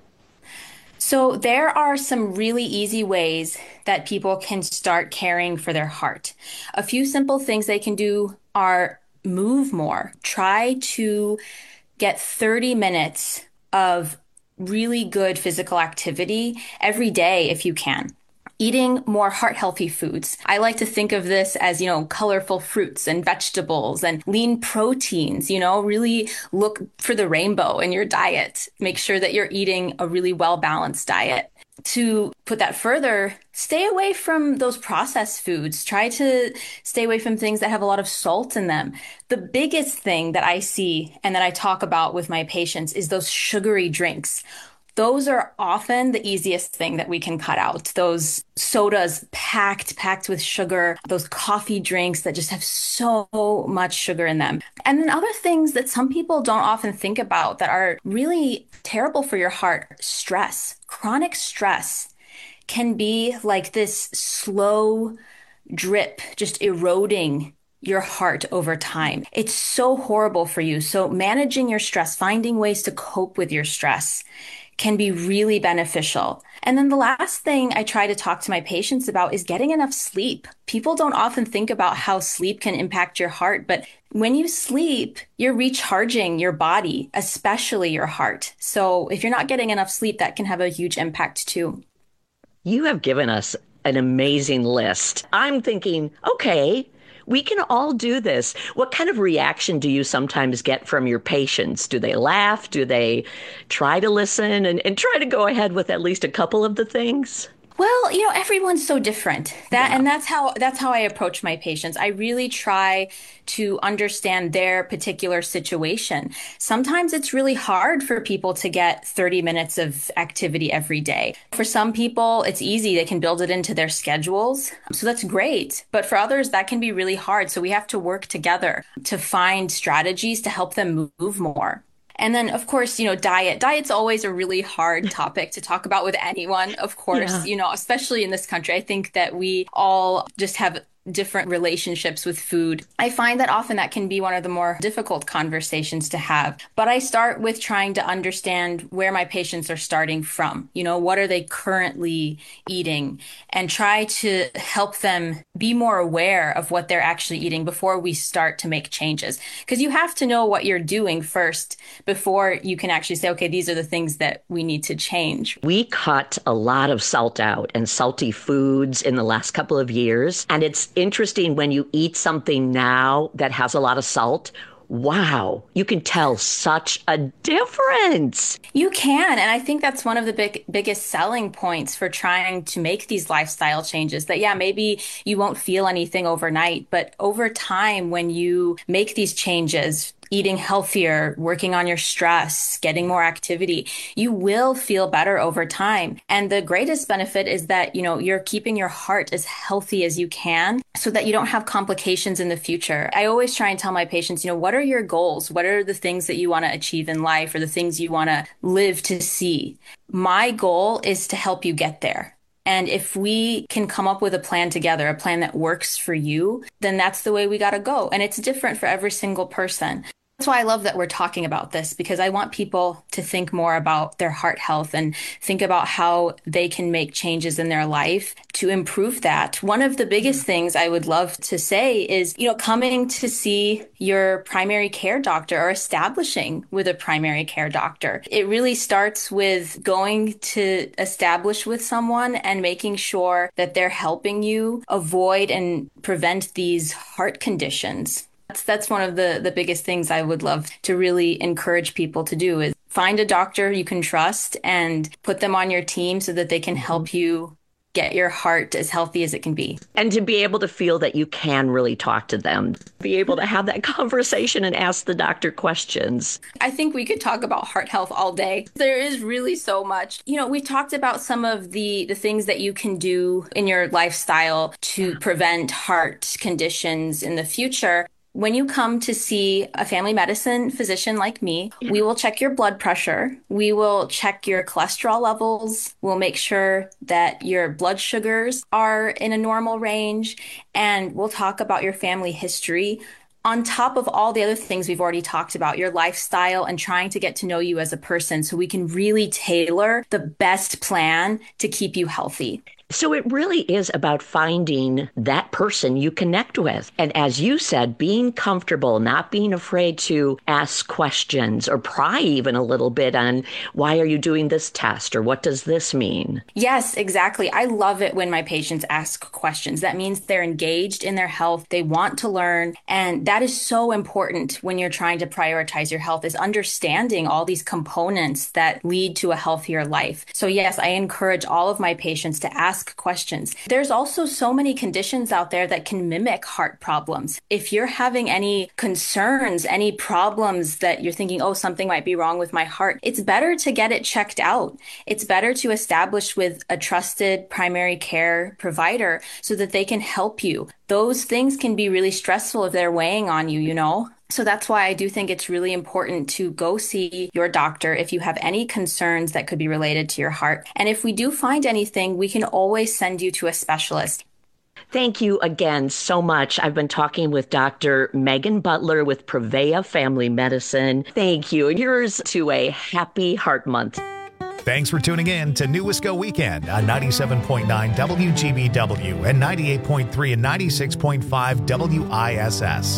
So there are some really easy ways that people can start caring for their heart. A few simple things they can do are move more. Try to get thirty minutes of really good physical activity every day if you can. Eating more heart-healthy foods. I like to think of this as, you know, colorful fruits and vegetables and lean proteins, you know, really look for the rainbow in your diet. Make sure that you're eating a really well-balanced diet. To put that further, stay away from those processed foods. Try to stay away from things that have a lot of salt in them. The biggest thing that I see and that I talk about with my patients is those sugary drinks. Those are often the easiest thing that we can cut out. Those sodas packed, packed with sugar, those coffee drinks that just have so much sugar in them. And then other things that some people don't often think about that are really terrible for your heart, stress. Chronic stress can be like this slow drip, just eroding your heart over time. It's so horrible for you. So managing your stress, finding ways to cope with your stress can be really beneficial. And then the last thing I try to talk to my patients about is getting enough sleep. People don't often think about how sleep can impact your heart, but when you sleep, you're recharging your body, especially your heart. So if you're not getting enough sleep, that can have a huge impact too. You have given us an amazing list. I'm thinking, okay, we can all do this. What kind of reaction do you sometimes get from your patients? Do they laugh? Do they try to listen and, and try to go ahead with at least a couple of the things? Well, you know, everyone's so different. That yeah. and that's how that's how I approach my patients. I really try to understand their particular situation. Sometimes it's really hard for people to get thirty minutes of activity every day. For some people, it's easy. They can build it into their schedules. So that's great. But for others, that can be really hard. So we have to work together to find strategies to help them move more. And then, of course, you know, diet. Diet's always a really hard topic to talk about with anyone, of course, yeah. you know, especially in this country. I think that we all just have different relationships with food. I find that often that can be one of the more difficult conversations to have. But I start with trying to understand where my patients are starting from. You know, what are they currently eating? And try to help them be more aware of what they're actually eating before we start to make changes. Because you have to know what you're doing first before you can actually say, okay, these are the things that we need to change. We cut a lot of salt out and salty foods in the last couple of years. And it's interesting when you eat something now that has a lot of salt. Wow, you can tell such a difference. You can. And I think that's one of the big, biggest selling points for trying to make these lifestyle changes. That, yeah, maybe you won't feel anything overnight, but over time, when you make these changes, eating healthier, working on your stress, getting more activity, you will feel better over time. And the greatest benefit is that, you know, you're keeping your heart as healthy as you can so that you don't have complications in the future. I always try and tell my patients, you know, what are your goals? What are the things that you want to achieve in life or the things you want to live to see? My goal is to help you get there. And if we can come up with a plan together, a plan that works for you, then that's the way we got to go. And it's different for every single person. That's why I love that we're talking about this, because I want people to think more about their heart health and think about how they can make changes in their life to improve that. One of the biggest things I would love to say is, you know, coming to see your primary care doctor or establishing with a primary care doctor. It really starts with going to establish with someone and making sure that they're helping you avoid and prevent these heart conditions. That's, that's one of the, the biggest things I would love to really encourage people to do is find a doctor you can trust and put them on your team so that they can help you get your heart as healthy as it can be. And to be able to feel that you can really talk to them, be able to have that conversation and ask the doctor questions. I think we could talk about heart health all day. There is really so much. You know, we talked about some of the, the things that you can do in your lifestyle to prevent heart conditions in the future. When you come to see a family medicine physician like me, we will check your blood pressure. We will check your cholesterol levels. We'll make sure that your blood sugars are in a normal range. And we'll talk about your family history on top of all the other things we've already talked about, your lifestyle and trying to get to know you as a person so we can really tailor the best plan to keep you healthy. So it really is about finding that person you connect with. And as you said, being comfortable, not being afraid to ask questions or pry even a little bit on why are you doing this test or what does this mean? Yes, exactly. I love it when my patients ask questions. That means they're engaged in their health. They want to learn. And that is so important when you're trying to prioritize your health, is understanding all these components that lead to a healthier life. So yes, I encourage all of my patients to ask questions. There's also so many conditions out there that can mimic heart problems. If you're having any concerns, any problems that you're thinking, oh, something might be wrong with my heart, it's better to get it checked out. It's better to establish with a trusted primary care provider so that they can help you. Those things can be really stressful if they're weighing on you, you know? So that's why I do think it's really important to go see your doctor if you have any concerns that could be related to your heart. And if we do find anything, we can always send you to a specialist. Thank you again so much. I've been talking with Doctor Megan Butler with Prevea Family Medicine. Thank you. Here's to a happy Heart Month. Thanks for tuning in to New Wisco Weekend on ninety-seven point nine W G B W and ninety-eight point three and ninety-six point five W I S S.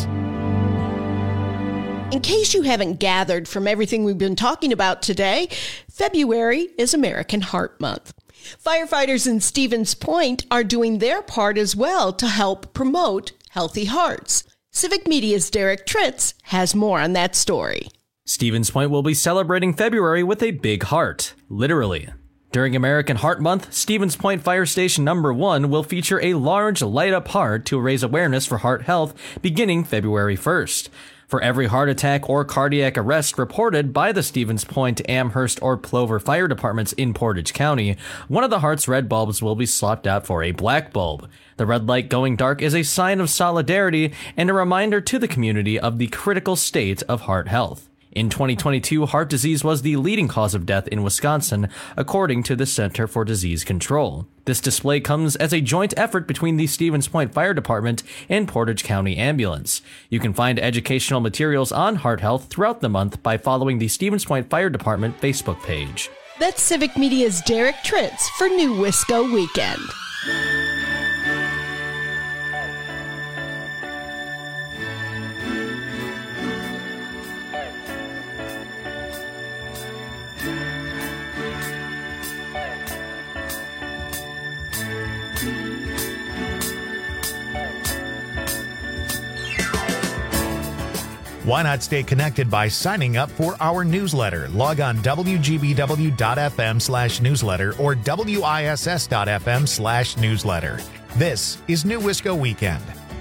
In case you haven't gathered from everything we've been talking about today, February is American Heart Month. Firefighters in Stevens Point are doing their part as well to help promote healthy hearts. Civic Media's Derek Tritz has more on that story. Stevens Point will be celebrating February with a big heart, literally. During American Heart Month, Stevens Point Fire Station Number one will feature a large light-up heart to raise awareness for heart health beginning February first. For every heart attack or cardiac arrest reported by the Stevens Point, Amherst, or Plover fire departments in Portage County, one of the heart's red bulbs will be swapped out for a black bulb. The red light going dark is a sign of solidarity and a reminder to the community of the critical state of heart health. In twenty twenty-two, heart disease was the leading cause of death in Wisconsin, according to the Center for Disease Control. This display comes as a joint effort between the Stevens Point Fire Department and Portage County Ambulance. You can find educational materials on heart health throughout the month by following the Stevens Point Fire Department Facebook page. That's Civic Media's Derek Tritz for New Wisco Weekend. Why not stay connected by signing up for our newsletter? Log on W G B W dot F M slash newsletter or W I S S dot F M slash newsletter. This is New Wisco Weekend.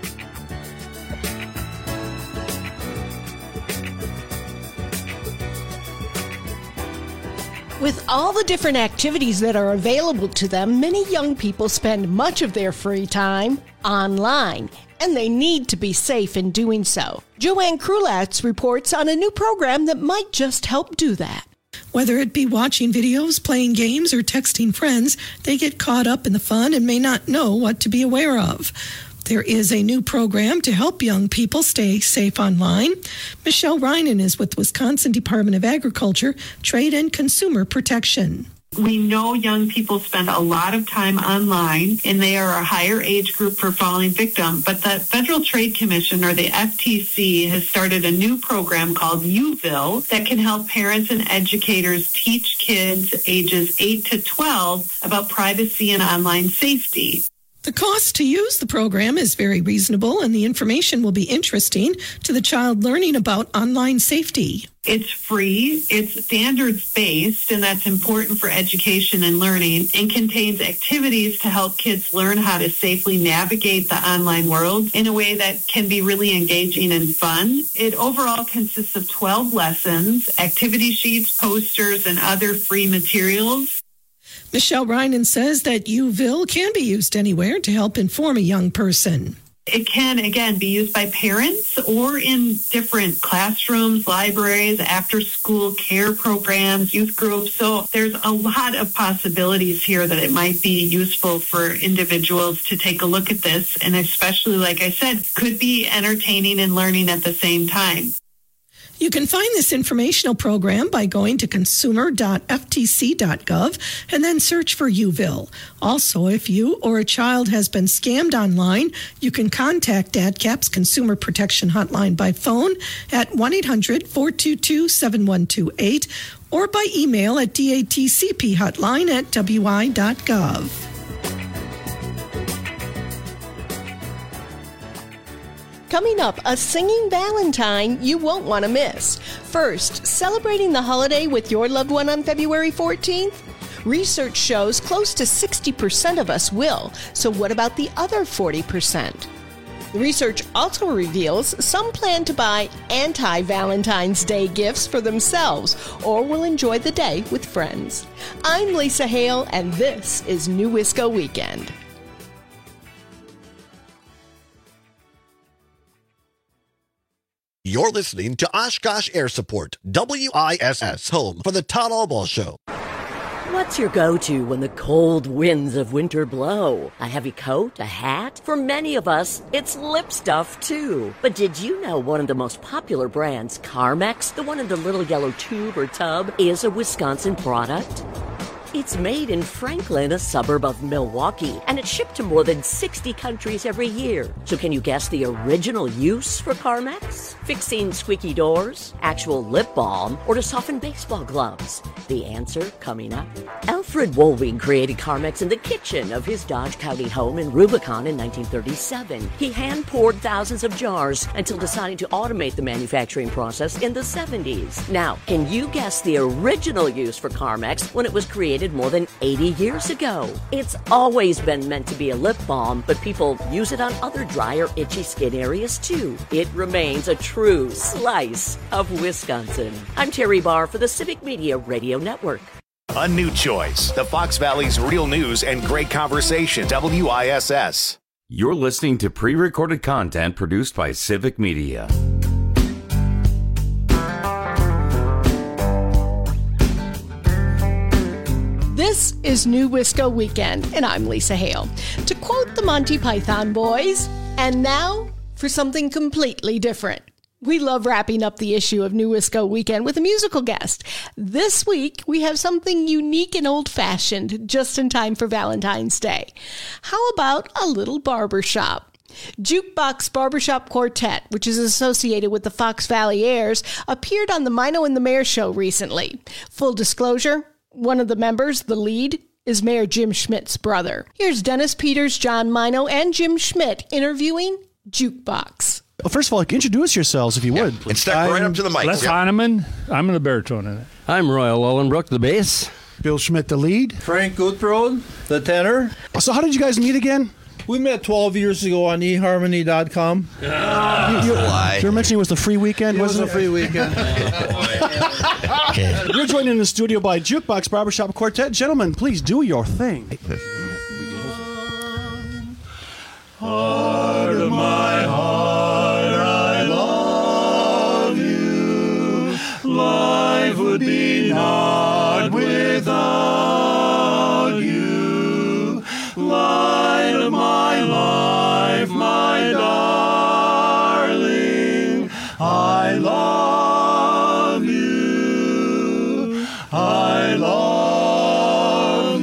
With all the different activities that are available to them, many young people spend much of their free time online, and they need to be safe in doing so. Joanne Krulatz reports on a new program that might just help do that. Whether it be watching videos, playing games, or texting friends, they get caught up in the fun and may not know what to be aware of. There is a new program to help young people stay safe online. Michelle Reinen is with Wisconsin Department of Agriculture, Trade and Consumer Protection. We know young people spend a lot of time online, and they are a higher age group for falling victim. But the Federal Trade Commission, or the F T C, has started a new program called UVille that can help parents and educators teach kids ages eight to twelve about privacy and online safety. The cost to use the program is very reasonable, and the information will be interesting to the child learning about online safety. It's free, it's standards-based, and that's important for education and learning, and contains activities to help kids learn how to safely navigate the online world in a way that can be really engaging and fun. It overall consists of twelve lessons, activity sheets, posters, and other free materials. Michelle Reinen says that UVille can be used anywhere to help inform a young person. It can, again, be used by parents or in different classrooms, libraries, after-school care programs, youth groups. So there's a lot of possibilities here that it might be useful for individuals to take a look at this. And especially, like I said, could be entertaining and learning at the same time. You can find this informational program by going to consumer dot f t c dot gov and then search for UVille. Also, if you or a child has been scammed online, you can contact DADCAP's Consumer Protection Hotline by phone at one eight hundred four two two seven one two eight or by email at d a t c p hotline at w i dot gov. Coming up, a singing Valentine you won't want to miss. First, celebrating the holiday with your loved one on February fourteenth? Research shows close to sixty percent of us will, so what about the other forty percent? The research also reveals some plan to buy anti-Valentine's Day gifts for themselves or will enjoy the day with friends. I'm Lisa Hale, and this is New Wisco Weekend. You're listening to Oshkosh Air Support, W I S S, home for the Todd Albaugh Show. What's your go-to when the cold winds of winter blow? A heavy coat? A hat? For many of us, it's lip stuff, too. But did you know one of the most popular brands, Carmex, the one in the little yellow tube or tub, is a Wisconsin product? It's made in Franklin, a suburb of Milwaukee, and it's shipped to more than sixty countries every year. So can you guess the original use for Carmex? Fixing squeaky doors, actual lip balm, or to soften baseball gloves? The answer coming up. Alfred Woolwing created Carmex in the kitchen of his Dodge County home in Rubicon in nineteen thirty-seven. He hand-poured thousands of jars until deciding to automate the manufacturing process in the seventies. Now, can you guess the original use for Carmex when it was created more than eighty years ago? It's always been meant to be a lip balm, but people use it on other dry or itchy skin areas too. It remains a true slice of Wisconsin. I'm Terry Barr for the Civic Media Radio Network. A new choice. The Fox Valley's real news and great conversation. W I S S. You're listening to pre-recorded content produced by Civic Media. This is New Wisco Weekend, and I'm Lisa Hale. To quote the Monty Python boys, and now for something completely different. We love wrapping up the issue of New Wisco Weekend with a musical guest. This week, we have something unique and old-fashioned, just in time for Valentine's Day. How about a little barbershop? Jukebox Barbershop Quartet, which is associated with the Fox Valley Airs, appeared on the Mino and the Mayor show recently. Full disclosure, one of the members, the lead, is Mayor Jim Schmidt's brother. Here's Dennis Peters, John Mino, and Jim Schmidt interviewing Jukebox. Well, first of all, introduce yourselves if you would. And step right up to the mic. Les Yep. Heineman. I'm the baritone in it. I'm Royal Wallenbrook, the bass. Bill Schmidt, the lead. Frank Gutbrod, the tenor. So how did you guys meet again? We met twelve years ago on e harmony dot com. Uh, you, you, you were mentioning it was the free weekend, it wasn't was a free weekend. Okay. We're joined in the studio by Jukebox Barbershop Quartet. Gentlemen, please do your thing. Heart of my heart, I love you. Life would be naught without you. Light of my life, my darling, I love you. I love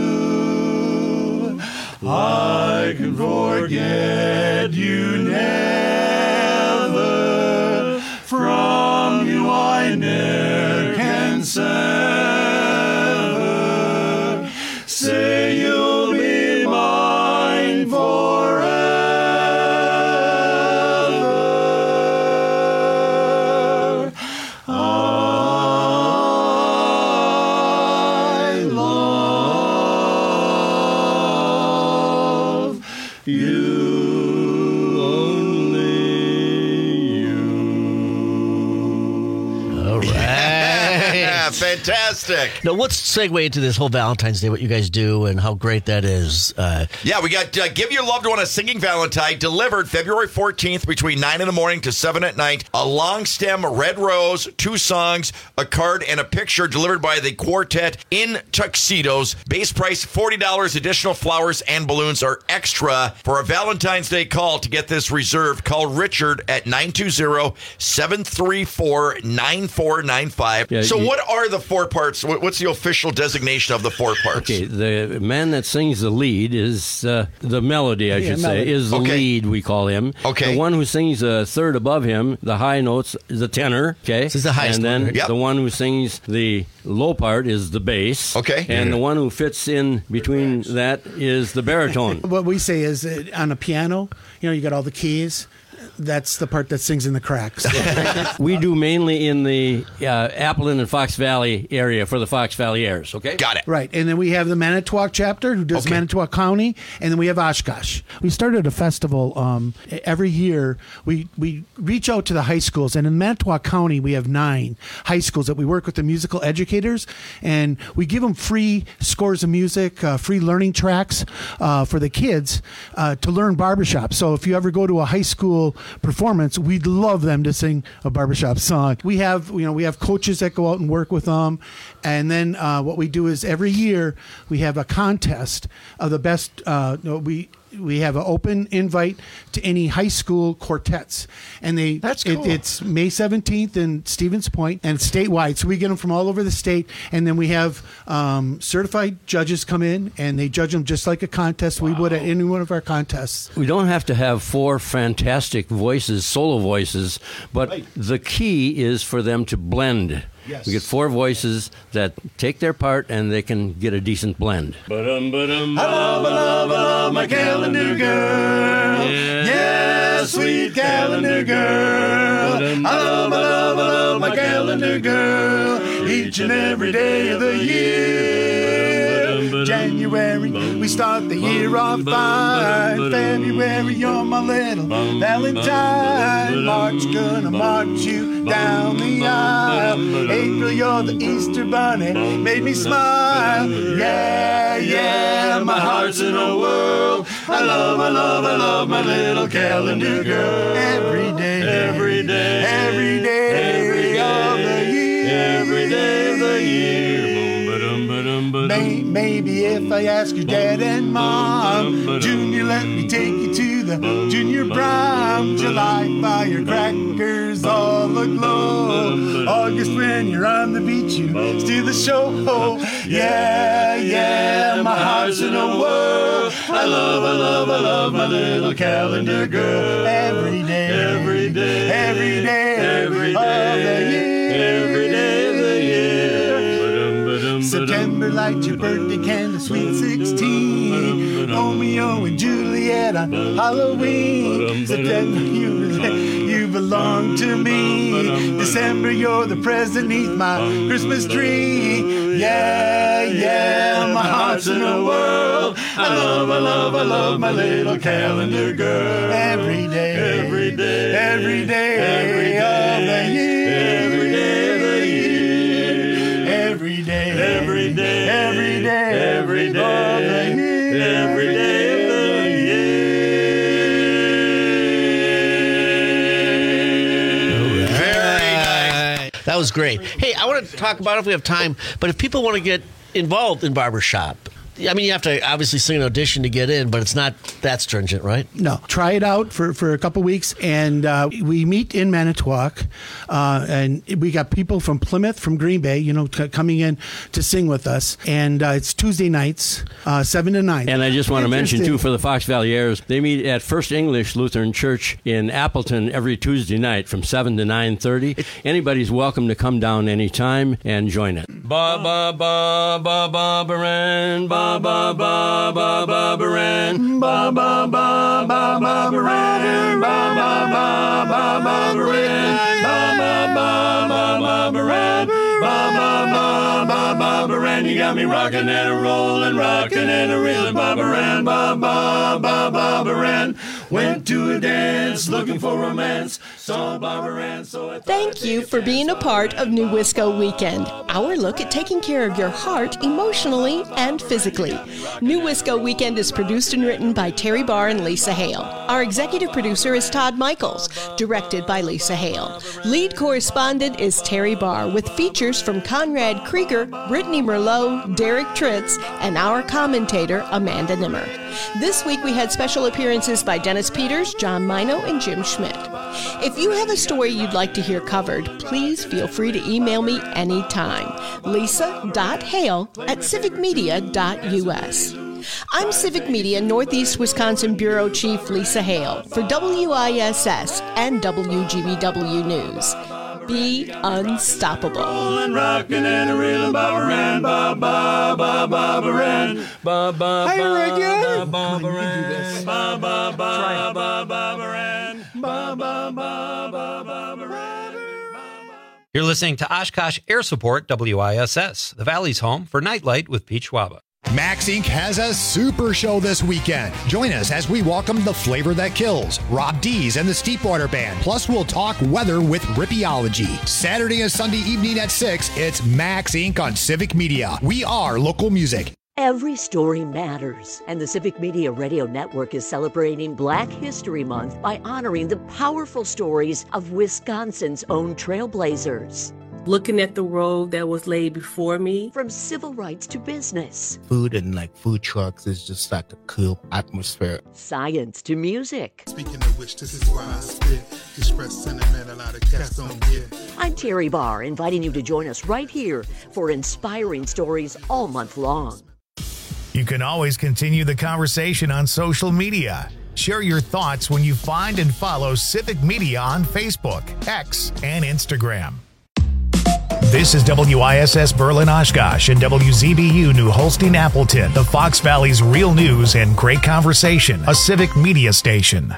you. I can forget you never. From you I ne'er can sever. Say you'll be mine forever. I love you. All right. Fantastic. Now, let's segue into this whole Valentine's Day, what you guys do and how great that is. Uh, Yeah, we got uh, Give Your Loved One a Singing Valentine delivered February fourteenth between nine in the morning to seven at night. A long stem red rose, two songs, a card, and a picture delivered by the quartet in tuxedos. Base price forty dollars. Additional flowers and balloons are extra. For a Valentine's Day call to get this reserved, call Richard at nine two zero, seven three four, nine four nine five. Yeah, so you- what are the four parts? What- What's the official designation of the four parts? Okay, the man that sings the lead is uh, the melody, I Yeah, should melody. say, is the Okay. lead, we call him. Okay. The one who sings a third above him, the high notes, is the tenor, okay? This is the highest And then one, right? Yep. the one who sings the low part is the bass. Okay. And the one who fits in between that is the baritone. What we say is uh, on a piano, you know, you got all the keys. That's the part that sings in the cracks. We do mainly in the uh, Appleton and Fox Valley area for the Fox Valley Airs, okay? Got it. Right, and then we have the Manitowoc chapter who does Okay. Manitowoc County, and then we have Oshkosh. We started a festival um, every year. We we reach out to the high schools, and in Manitowoc County we have nine high schools that we work with the musical educators, and we give them free scores of music, uh, free learning tracks uh, for the kids uh, to learn barbershop. So if you ever go to a high school performance, we'd love them to sing a barbershop song. We have, you know, we have coaches that go out and work with them. And then uh, what we do is every year we have a contest of the best, uh, no, we, we have an open invite to any high school quartets, and they That's cool. it, it's May seventeenth in Stevens Point, and it's statewide. So we get them from all over the state, and then we have um, certified judges come in, and they judge them just like a contest we would at any one of our contests. We don't have to have four fantastic voices, solo voices, but right. the key is for them to blend. Yes. We get four voices that take their part, and they can get a decent blend. Ba-dum, ba-dum, I love, I love, I love my calendar girl. Yeah, yeah, sweet calendar girl. I love, I love, I love my calendar girl. Each and every day of the year. January, we start the year off fine. February, you're my little Valentine. March, gonna march you down the aisle. April, you're the Easter bunny, made me smile. Yeah, yeah, my heart's in a whirl. I love, I love, I love my little calendar girl. Every day, every day, every day of the year. Every day of the year. May, maybe if I ask your dad and mom, Junior, let me take you to the junior prom. July firecrackers all aglow. August when you're on the beach, you steal the show. Yeah, yeah, my heart's in a whirl. I love, I love, I love my little calendar girl. Every day, every day, every day, every day of the year. Every day of the year. September, light your birthday candle, sweet sixteen. Romeo and Juliet on Halloween. September, you, you belong to me. December, you're the present neath my Christmas tree. Yeah, yeah, my heart's in a whirl. I love, I love, I love my little calendar girl. Every day, every day, every day, every day of the year. Every day of the year. Every day, every day, every day, every day of the year. Every day of the year. Very nice. That was great. Hey, I want to talk about it if we have time, but if people want to get involved in barbershop, I mean, you have to obviously sing an audition to get in, but it's not that stringent, right? No. Try it out for, for a couple weeks, and uh, we meet in Manitowoc, uh, and we got people from Plymouth, from Green Bay, you know, c- coming in to sing with us, and uh, it's Tuesday nights, uh, seven to nine. And I just want to mention, too, for the Fox Valley Airs, they meet at First English Lutheran Church in Appleton every Tuesday night from seven to nine thirty. Anybody's welcome to come down anytime and join it. Ba ba ba ba ba ba ba. Ba ba ba ba ba baran ba ba ba ba ba baran ba ba ba ba ba baran ba ba ba ba ba baran ba ba ba ba ba baran. You got me rocking and a rolling, rocking and a reeling, ba baran ba ba ba ba baran. Went to a dance looking for romance. Saw Barbara Ann, so I Thank you for being a part of New Wisco Weekend, our look at taking care of your heart emotionally and physically. New Wisco Weekend is produced and written by Terry Barr and Lisa Hale. Our executive producer is Todd Michaels, directed by Lisa Hale. Lead correspondent is Terry Barr, with features from Conrad Krieger, Brittany Merlot, Derek Tritz, and our commentator, Amanda Nimmer. This week we had special appearances by Dennis Peters, John Mino, and Jim Schmidt. If you have a story you'd like to hear covered, please feel free to email me anytime. lisa dot hale at civic media dot u s. I'm Civic Media Northeast Wisconsin Bureau Chief Lisa Hale for W I S S and W G B W News. Be unstoppable. Rolling, rocking, and a reeling, Barbara Ann, ba ba ba Barbara Ann, ba ba ba Barbara Ann, ba ba ba ba Barbara Ann, ba ba ba ba Barbara Ann. You're listening to Oshkosh Air Support W I S S, the Valley's home for Nightlight with Pete Schwaba. Max Incorporated has a super show this weekend. Join us as we welcome the flavor that kills, Rob Dees and the Steepwater Band. Plus, we'll talk weather with Rippeology. Saturday and Sunday evening at six, it's Max Incorporated on Civic Media. We are local music. Every story matters, and the Civic Media Radio Network is celebrating Black History Month by honoring the powerful stories of Wisconsin's own trailblazers. Looking at the road that was laid before me. From civil rights to business. Food and like food trucks is just like a cool atmosphere. Science to music. Speaking of which, this is why I spit. Express sentiment a lot of cats don't get. I'm Terry Barr, inviting you to join us right here for inspiring stories all month long. You can always continue the conversation on social media. Share your thoughts when you find and follow Civic Media on Facebook, X, and Instagram. This is W I S S Berlin Oshkosh and W Z B U New Holstein Appleton, the Fox Valley's real news and great conversation, a Civic Media station.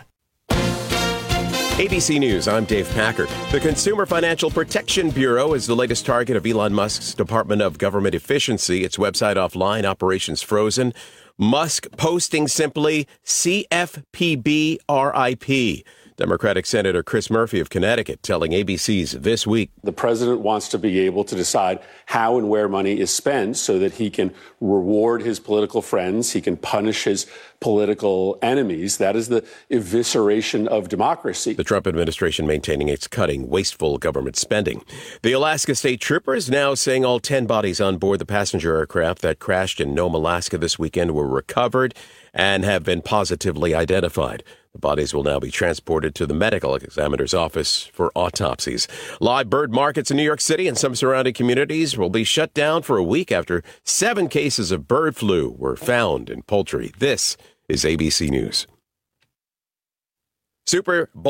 A B C News, I'm Dave Packard. The Consumer Financial Protection Bureau is the latest target of Elon Musk's Department of Government Efficiency. Its website offline, operations frozen. Musk posting simply C F P B R I P. Democratic Senator Chris Murphy of Connecticut telling A B C's This Week. The president wants to be able to decide how and where money is spent so that he can reward his political friends, he can punish his political enemies. That is the evisceration of democracy. The Trump administration maintaining it's cutting wasteful government spending. The Alaska State Troopers now saying all ten bodies on board the passenger aircraft that crashed in Nome, Alaska this weekend were recovered and have been positively identified. The bodies will now be transported to the medical examiner's office for autopsies. Live bird markets in New York City and some surrounding communities will be shut down for a week after seven cases of bird flu were found in poultry. This is A B C News. Super Bowl